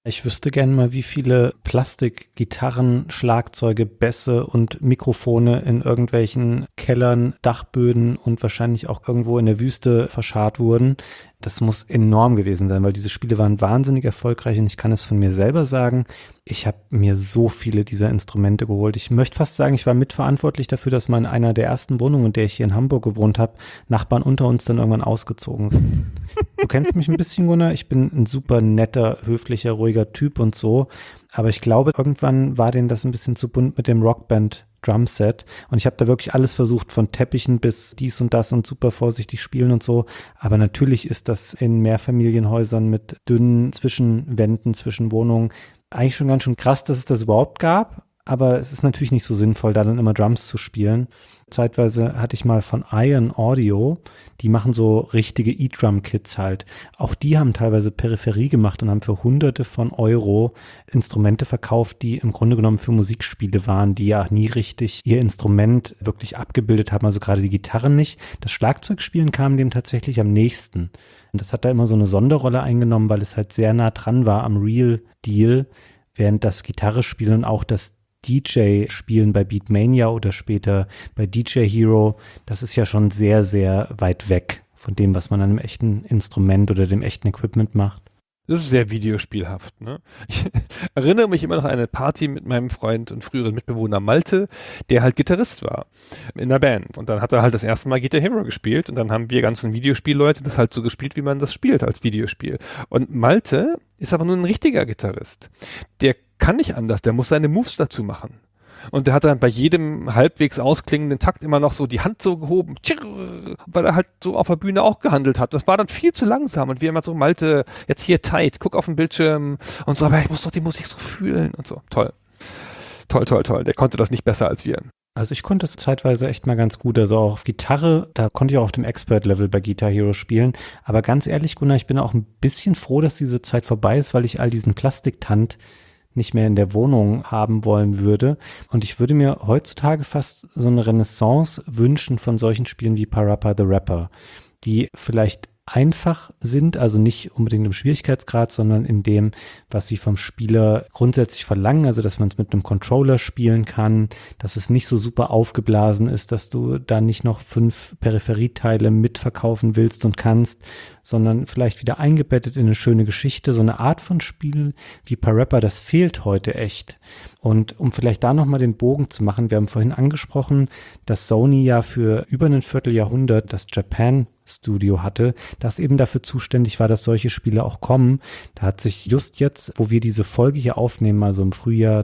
Ich wüsste gerne mal, wie viele Plastikgitarren, Schlagzeuge, Bässe und Mikrofone in irgendwelchen Kellern, Dachböden und wahrscheinlich auch irgendwo in der Wüste verscharrt wurden. Das muss enorm gewesen sein, weil diese Spiele waren wahnsinnig erfolgreich und ich kann es von mir selber sagen, ich habe mir so viele dieser Instrumente geholt. Ich möchte fast sagen, ich war mitverantwortlich dafür, dass mal in einer der ersten Wohnungen, in der ich hier in Hamburg gewohnt habe, Nachbarn unter uns dann irgendwann ausgezogen sind. Du kennst mich ein bisschen, Gunnar. Ich bin ein super netter, höflicher, ruhiger Typ und so. Aber ich glaube, irgendwann war denen das ein bisschen zu bunt mit dem Rockband Drumset. Und ich habe da wirklich alles versucht, von Teppichen bis dies und das und super vorsichtig spielen und so. Aber natürlich ist das in Mehrfamilienhäusern mit dünnen Zwischenwänden, zwischen Wohnungen eigentlich schon ganz schön krass, dass es das überhaupt gab. Aber es ist natürlich nicht so sinnvoll, da dann immer Drums zu spielen. Zeitweise hatte ich mal von Iron Audio, die machen so richtige E-Drum-Kits halt. Auch die haben teilweise Peripherie gemacht und haben für Hunderte von Euro Instrumente verkauft, die im Grunde genommen für Musikspiele waren, die ja nie richtig ihr Instrument wirklich abgebildet haben, also gerade die Gitarren nicht. Das Schlagzeugspielen kam dem tatsächlich am nächsten. Und das hat da immer so eine Sonderrolle eingenommen, weil es halt sehr nah dran war am Real Deal, während das Gitarrespielen und auch das DJ-Spielen bei Beatmania oder später bei DJ Hero, das ist ja schon sehr, sehr weit weg von dem, was man an einem echten Instrument oder dem echten Equipment macht. Das ist sehr videospielhaft, ne? Ich erinnere mich immer noch an eine Party mit meinem Freund und früheren Mitbewohner Malte, der halt Gitarrist war in der Band. Und dann hat er halt das erste Mal Guitar Hero gespielt und dann haben wir ganzen Videospielleute das halt so gespielt, wie man das spielt als Videospiel. Und Malte ist aber nur ein richtiger Gitarrist. Der kann nicht anders, der muss seine Moves dazu machen. Und der hat dann bei jedem halbwegs ausklingenden Takt immer noch so die Hand so gehoben, weil er halt so auf der Bühne auch gehandelt hat. Das war dann viel zu langsam und wir immer so, Malte, jetzt hier tight, guck auf den Bildschirm und so, aber ich muss doch die Musik so fühlen und so. Toll. Toll, toll, toll. Der konnte das nicht besser als wir. Also ich konnte es zeitweise echt mal ganz gut, also auch auf Gitarre, da konnte ich auch auf dem Expert-Level bei Guitar Hero spielen, aber ganz ehrlich, Gunnar, ich bin auch ein bisschen froh, dass diese Zeit vorbei ist, weil ich all diesen Plastiktand nicht mehr in der Wohnung haben wollen würde. Und ich würde mir heutzutage fast so eine Renaissance wünschen von solchen Spielen wie Parappa the Rapper, die vielleicht einfach sind, also nicht unbedingt im Schwierigkeitsgrad, sondern in dem, was sie vom Spieler grundsätzlich verlangen, also dass man es mit einem Controller spielen kann, dass es nicht so super aufgeblasen ist, dass du da nicht noch 5 Peripherieteile mitverkaufen willst und kannst, sondern vielleicht wieder eingebettet in eine schöne Geschichte. So eine Art von Spiel wie Parappa, das fehlt heute echt. Und um vielleicht da nochmal den Bogen zu machen, wir haben vorhin angesprochen, dass Sony ja für über ein Vierteljahrhundert das Japan Studio hatte, das eben dafür zuständig war, dass solche Spiele auch kommen. Da hat sich just jetzt, wo wir diese Folge hier aufnehmen, also im Frühjahr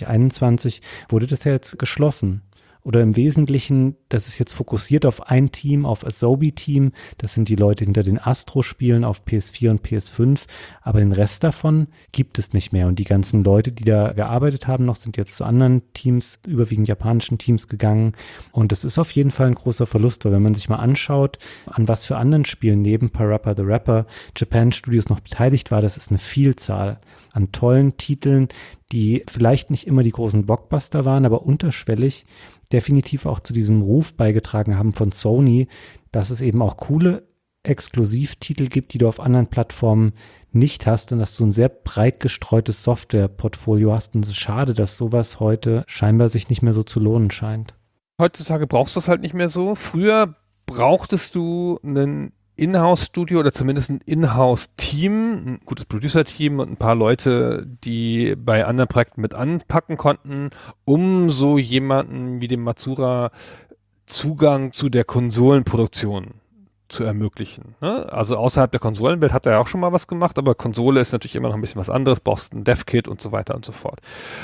2021, wurde das ja jetzt geschlossen. Oder im Wesentlichen, das ist jetzt fokussiert auf ein Team, auf Asobi-Team. Das sind die Leute hinter den Astro-Spielen auf PS4 und PS5. Aber den Rest davon gibt es nicht mehr. Und die ganzen Leute, die da gearbeitet haben noch, sind jetzt zu anderen Teams, überwiegend japanischen Teams gegangen. Und das ist auf jeden Fall ein großer Verlust, weil wenn man sich mal anschaut, an was für anderen Spielen neben Parappa the Rapper Japan Studios noch beteiligt war, das ist eine Vielzahl an tollen Titeln, die vielleicht nicht immer die großen Blockbuster waren, aber unterschwellig definitiv auch zu diesem Ruf beigetragen haben von Sony, dass es eben auch coole Exklusivtitel gibt, die du auf anderen Plattformen nicht hast und dass du ein sehr breit gestreutes Softwareportfolio hast. Und es ist schade, dass sowas heute scheinbar sich nicht mehr so zu lohnen scheint. Heutzutage brauchst du es halt nicht mehr so. Früher brauchtest du einen Inhouse-Studio oder zumindest ein Inhouse-Team, ein gutes Producer-Team und ein paar Leute, die bei anderen Projekten mit anpacken konnten, um so jemanden wie dem Matsura Zugang zu der Konsolenproduktion zu ermöglichen. Ne? Also außerhalb der Konsolenwelt hat er ja auch schon mal was gemacht, aber Konsole ist natürlich immer noch ein bisschen was anderes, brauchst ein Dev-Kit und so weiter und so fort.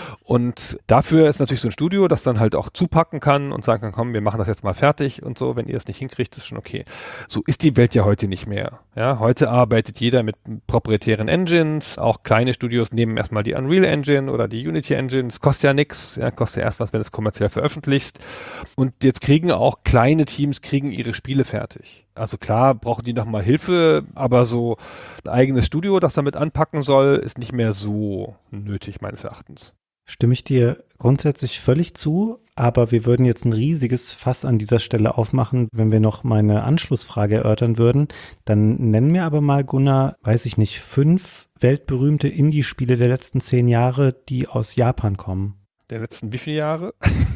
Und dafür ist natürlich so ein Studio, das dann halt auch zupacken kann und sagen kann, komm, wir machen das jetzt mal fertig und so, wenn ihr es nicht hinkriegt, ist schon okay. So ist die Welt ja heute nicht mehr. Ja, heute arbeitet jeder mit proprietären Engines, auch kleine Studios nehmen erstmal die Unreal Engine oder die Unity Engine, das kostet ja nichts, ja, kostet ja erst was, wenn du es kommerziell veröffentlichst. Und jetzt kriegen auch kleine Teams ihre Spiele fertig. Also klar brauchen die nochmal Hilfe, aber so ein eigenes Studio, das damit anpacken soll, ist nicht mehr so nötig, meines Erachtens. Stimme ich dir grundsätzlich völlig zu, aber wir würden jetzt ein riesiges Fass an dieser Stelle aufmachen, wenn wir noch meine Anschlussfrage erörtern würden. Dann nenn mir aber mal, Gunnar, weiß ich nicht, 5 weltberühmte Indie-Spiele der letzten 10 Jahre, die aus Japan kommen. Der letzten wie viele Jahre?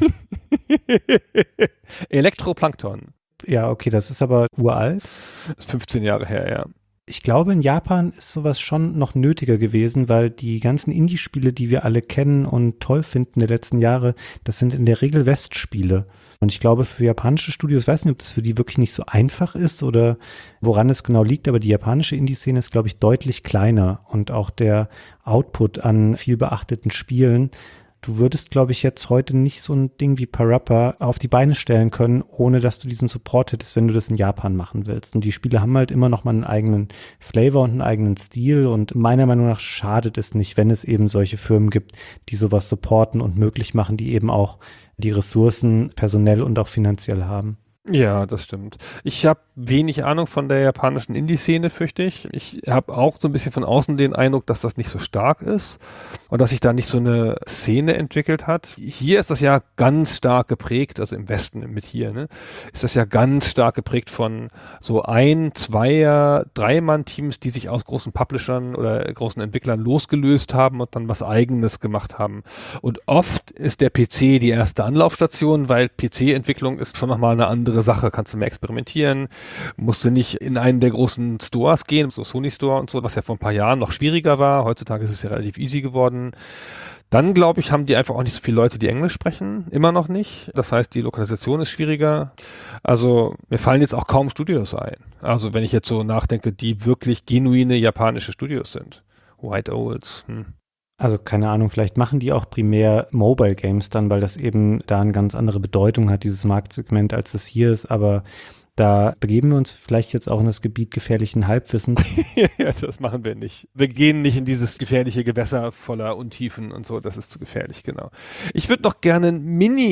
Elektroplankton. Ja, okay, das ist aber uralt. Das ist 15 Jahre her, ja. Ich glaube, in Japan ist sowas schon noch nötiger gewesen, weil die ganzen Indie-Spiele, die wir alle kennen und toll finden der letzten Jahre, das sind in der Regel Westspiele. Und ich glaube, für japanische Studios, weiß nicht, ob das für die wirklich nicht so einfach ist oder woran es genau liegt, aber die japanische Indie-Szene ist, glaube ich, deutlich kleiner und auch der Output an viel beachteten Spielen. Du würdest, glaube ich, jetzt heute nicht so ein Ding wie Parappa auf die Beine stellen können, ohne dass du diesen Support hättest, wenn du das in Japan machen willst. Und die Spiele haben halt immer noch mal einen eigenen Flavor und einen eigenen Stil. Und meiner Meinung nach schadet es nicht, wenn es eben solche Firmen gibt, die sowas supporten und möglich machen, die eben auch die Ressourcen personell und auch finanziell haben. Ja, das stimmt. Ich habe wenig Ahnung von der japanischen Indie-Szene, fürchte ich. Ich habe auch so ein bisschen von außen den Eindruck, dass das nicht so stark ist und dass sich da nicht so eine Szene entwickelt hat. Hier ist das ja ganz stark geprägt, also im Westen mit hier, ne, ist das ja ganz stark geprägt von so 1-, 2-, 3-Mann-Teams, die sich aus großen Publishern oder großen Entwicklern losgelöst haben und dann was Eigenes gemacht haben. Und oft ist der PC die erste Anlaufstation, weil PC-Entwicklung ist schon nochmal eine andere Sache, kannst du mehr experimentieren, musst du nicht in einen der großen Stores gehen, so Sony Store und so, was ja vor ein paar Jahren noch schwieriger war. Heutzutage ist es ja relativ easy geworden. Dann, glaube ich, haben die einfach auch nicht so viele Leute, die Englisch sprechen. Immer noch nicht. Das heißt, die Lokalisation ist schwieriger. Also, mir fallen jetzt auch kaum Studios ein. Also, wenn ich jetzt so nachdenke, die wirklich genuine japanische Studios sind. White Owls. Also keine Ahnung, vielleicht machen die auch primär Mobile Games dann, weil das eben da eine ganz andere Bedeutung hat, dieses Marktsegment, als es hier ist. Aber da begeben wir uns vielleicht jetzt auch in das Gebiet gefährlichen Halbwissens. Ja, das machen wir nicht. Wir gehen nicht in dieses gefährliche Gewässer voller Untiefen und so. Das ist zu gefährlich, genau. Ich würde noch gerne eine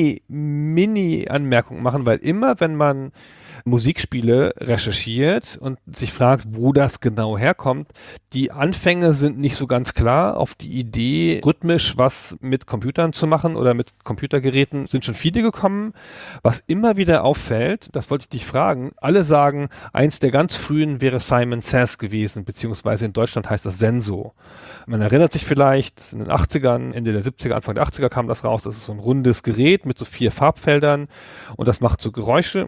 Mini-Anmerkung machen, weil immer, wenn man Musikspiele recherchiert und sich fragt, wo das genau herkommt, die Anfänge sind nicht so ganz klar. Auf die Idee, rhythmisch was mit Computern zu machen oder mit Computergeräten, sind schon viele gekommen. Was immer wieder auffällt, das wollte ich dich fragen, alle sagen, eins der ganz frühen wäre Simon Says gewesen, beziehungsweise in Deutschland heißt das Senso. Man erinnert sich vielleicht, in den 80ern, Ende der 70er, Anfang der 80er kam das raus, das ist so ein rundes Gerät mit so 4 Farbfeldern und das macht so Geräusche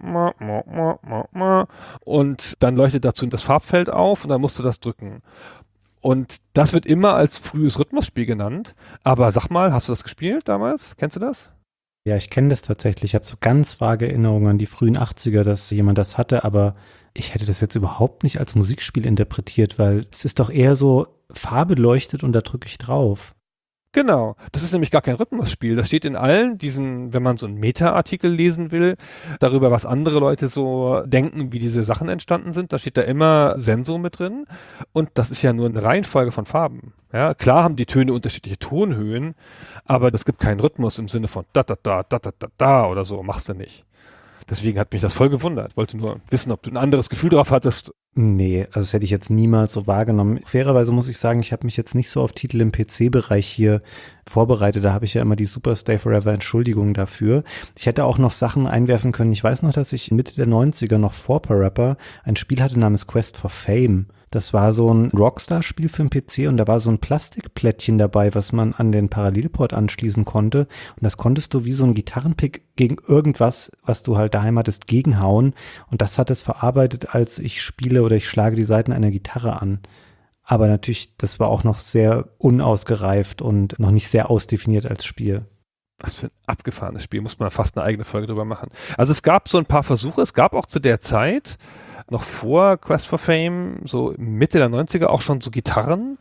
und dann leuchtet dazu das Farbfeld auf und dann musst du das drücken. Und das wird immer als frühes Rhythmusspiel genannt, aber sag mal, hast du das gespielt damals? Kennst du das? Ja, ich kenne das tatsächlich. Ich habe so ganz vage Erinnerungen an die frühen 80er, dass jemand das hatte, aber ich hätte das jetzt überhaupt nicht als Musikspiel interpretiert, weil es ist doch eher so Farbe leuchtet und da drücke ich drauf. Genau, das ist nämlich gar kein Rhythmusspiel. Das steht in allen diesen, wenn man so einen Meta-Artikel lesen will, darüber, was andere Leute so denken, wie diese Sachen entstanden sind, da steht da immer Senso mit drin und das ist ja nur eine Reihenfolge von Farben. Ja, klar haben die Töne unterschiedliche Tonhöhen, aber es gibt keinen Rhythmus im Sinne von da da da da da da da oder so, machst du nicht. Deswegen hat mich das voll gewundert. Wollte nur wissen, ob du ein anderes Gefühl drauf hattest. Nee, also das hätte ich jetzt niemals so wahrgenommen. Fairerweise muss ich sagen, ich habe mich jetzt nicht so auf Titel im PC-Bereich hier vorbereitet. Da habe ich ja immer die Super Stay Forever Entschuldigung dafür. Ich hätte auch noch Sachen einwerfen können. Ich weiß noch, dass ich Mitte der 90er noch vor Parappa ein Spiel hatte namens Quest for Fame. Das war so ein Rockstar-Spiel für den PC und da war so ein Plastikplättchen dabei, was man an den Parallelport anschließen konnte. Und das konntest du wie so ein Gitarrenpick gegen irgendwas, was du halt daheim hattest, gegenhauen. Und das hat es verarbeitet, als ich spiele oder ich schlage die Saiten einer Gitarre an. Aber natürlich, das war auch noch sehr unausgereift und noch nicht sehr ausdefiniert als Spiel. Was für ein abgefahrenes Spiel, muss man fast eine eigene Folge drüber machen. Also es gab so ein paar Versuche, es gab auch zu der Zeit, noch vor Quest for Fame, so Mitte der 90er auch schon so Gitarren,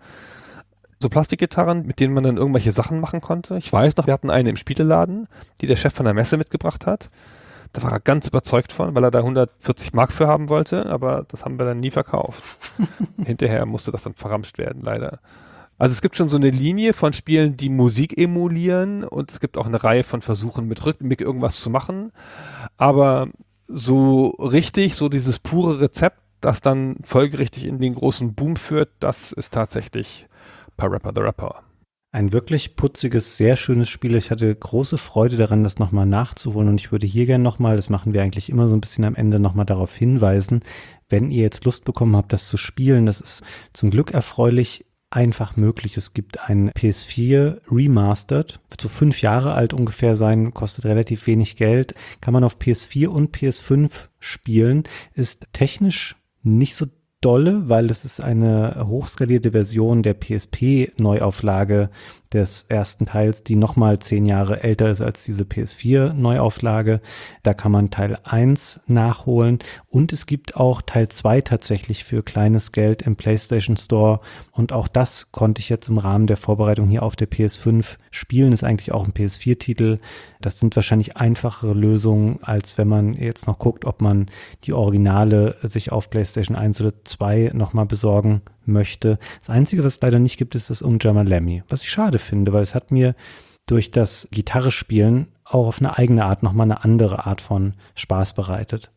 so Plastikgitarren, mit denen man dann irgendwelche Sachen machen konnte. Ich weiß noch, wir hatten eine im Spieleladen, die der Chef von der Messe mitgebracht hat. Da war er ganz überzeugt von, weil er da 140 Mark für haben wollte, aber das haben wir dann nie verkauft. Hinterher musste das dann verramscht werden, leider. Also es gibt schon so eine Linie von Spielen, die Musik emulieren und es gibt auch eine Reihe von Versuchen mit Rhythmik irgendwas zu machen, aber so richtig, so dieses pure Rezept, das dann folgerichtig in den großen Boom führt, das ist tatsächlich Parappa the Rapper. Ein wirklich putziges, sehr schönes Spiel. Ich hatte große Freude daran, das nochmal nachzuholen. Und ich würde hier gerne nochmal, das machen wir eigentlich immer so ein bisschen am Ende, nochmal darauf hinweisen, wenn ihr jetzt Lust bekommen habt, das zu spielen, das ist zum Glück erfreulich einfach möglich. Es gibt ein PS4 Remastered, wird so 5 Jahre alt ungefähr sein, kostet relativ wenig Geld, kann man auf PS4 und PS5 spielen, ist technisch nicht so dolle, weil es ist eine hochskalierte Version der PSP-Neuauflage des ersten Teils, die nochmal 10 Jahre älter ist als diese PS4-Neuauflage. Da kann man Teil 1 nachholen und es gibt auch Teil 2 tatsächlich für kleines Geld im PlayStation Store und auch das konnte ich jetzt im Rahmen der Vorbereitung hier auf der PS5 spielen. Ist eigentlich auch ein PS4-Titel. Das sind wahrscheinlich einfachere Lösungen, als wenn man jetzt noch guckt, ob man die Originale sich auf PlayStation 1 oder 2 nochmal besorgen möchte. Das Einzige, was es leider nicht gibt, ist das Umjamalami, was ich schade finde, weil es hat mir durch das Gitarrespielen auch auf eine eigene Art nochmal eine andere Art von Spaß bereitet.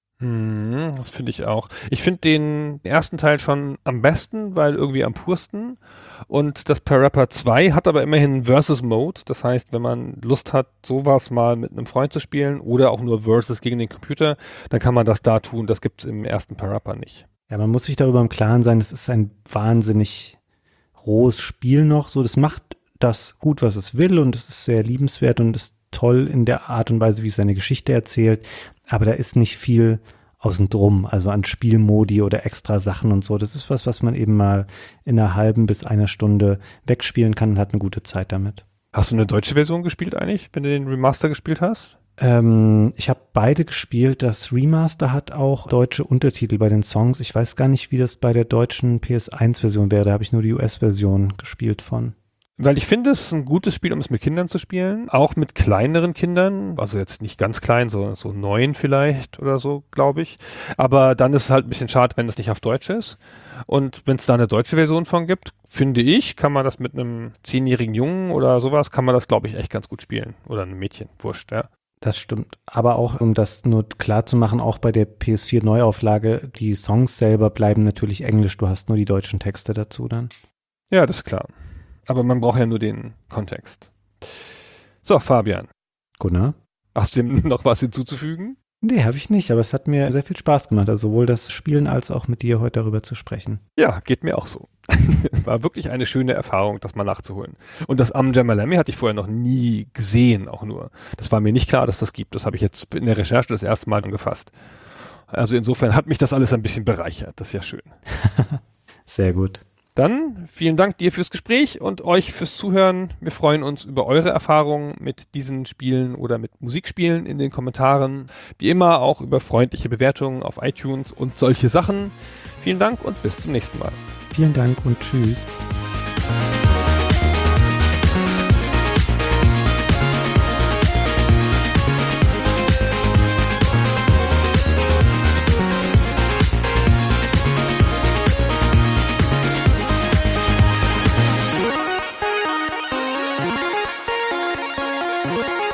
Das finde ich auch. Ich finde den ersten Teil schon am besten, weil irgendwie am pursten. Und das Parappa 2 hat aber immerhin Versus-Mode. Das heißt, wenn man Lust hat, sowas mal mit einem Freund zu spielen oder auch nur Versus gegen den Computer, dann kann man das da tun. Das gibt es im ersten Parappa nicht. Ja, man muss sich darüber im Klaren sein, es ist ein wahnsinnig rohes Spiel noch. So, das macht das gut, was es will und es ist sehr liebenswert und ist toll in der Art und Weise, wie es seine Geschichte erzählt. Aber da ist nicht viel außen drum, also an Spielmodi oder extra Sachen und so. Das ist was man eben mal in einer halben bis einer Stunde wegspielen kann und hat eine gute Zeit damit. Hast du eine deutsche Version gespielt eigentlich, wenn du den Remaster gespielt hast? Ich habe beide gespielt. Das Remaster hat auch deutsche Untertitel bei den Songs. Ich weiß gar nicht, wie das bei der deutschen PS1-Version wäre. Da habe ich nur die US-Version gespielt von. Weil ich finde, es ist ein gutes Spiel, um es mit Kindern zu spielen. Auch mit kleineren Kindern. Also jetzt nicht ganz klein, so 9 vielleicht oder so, glaube ich. Aber dann ist es halt ein bisschen schade, wenn es nicht auf Deutsch ist. Und wenn es da eine deutsche Version von gibt, finde ich, kann man das mit einem 10-jährigen Jungen oder sowas, kann man das, glaube ich, echt ganz gut spielen. Oder einem Mädchen, wurscht, ja. Das stimmt. Aber auch, um das nur klar zu machen, auch bei der PS4 Neuauflage, die Songs selber bleiben natürlich englisch. Du hast nur die deutschen Texte dazu dann. Ja, das ist klar. Aber man braucht ja nur den Kontext. So, Fabian. Gunnar? Hast du dem noch was hinzuzufügen? Nee, habe ich nicht, aber es hat mir sehr viel Spaß gemacht, also sowohl das Spielen als auch mit dir heute darüber zu sprechen. Ja, geht mir auch so. Es war wirklich eine schöne Erfahrung, das mal nachzuholen. Und das Umjamalami hatte ich vorher noch nie gesehen, auch nur. Das war mir nicht klar, dass das gibt. Das habe ich jetzt in der Recherche das erste Mal angefasst. Also insofern hat mich das alles ein bisschen bereichert. Das ist ja schön. Sehr gut. Dann vielen Dank dir fürs Gespräch und euch fürs Zuhören. Wir freuen uns über eure Erfahrungen mit diesen Spielen oder mit Musikspielen in den Kommentaren. Wie immer auch über freundliche Bewertungen auf iTunes und solche Sachen. Vielen Dank und bis zum nächsten Mal. Vielen Dank und tschüss. What?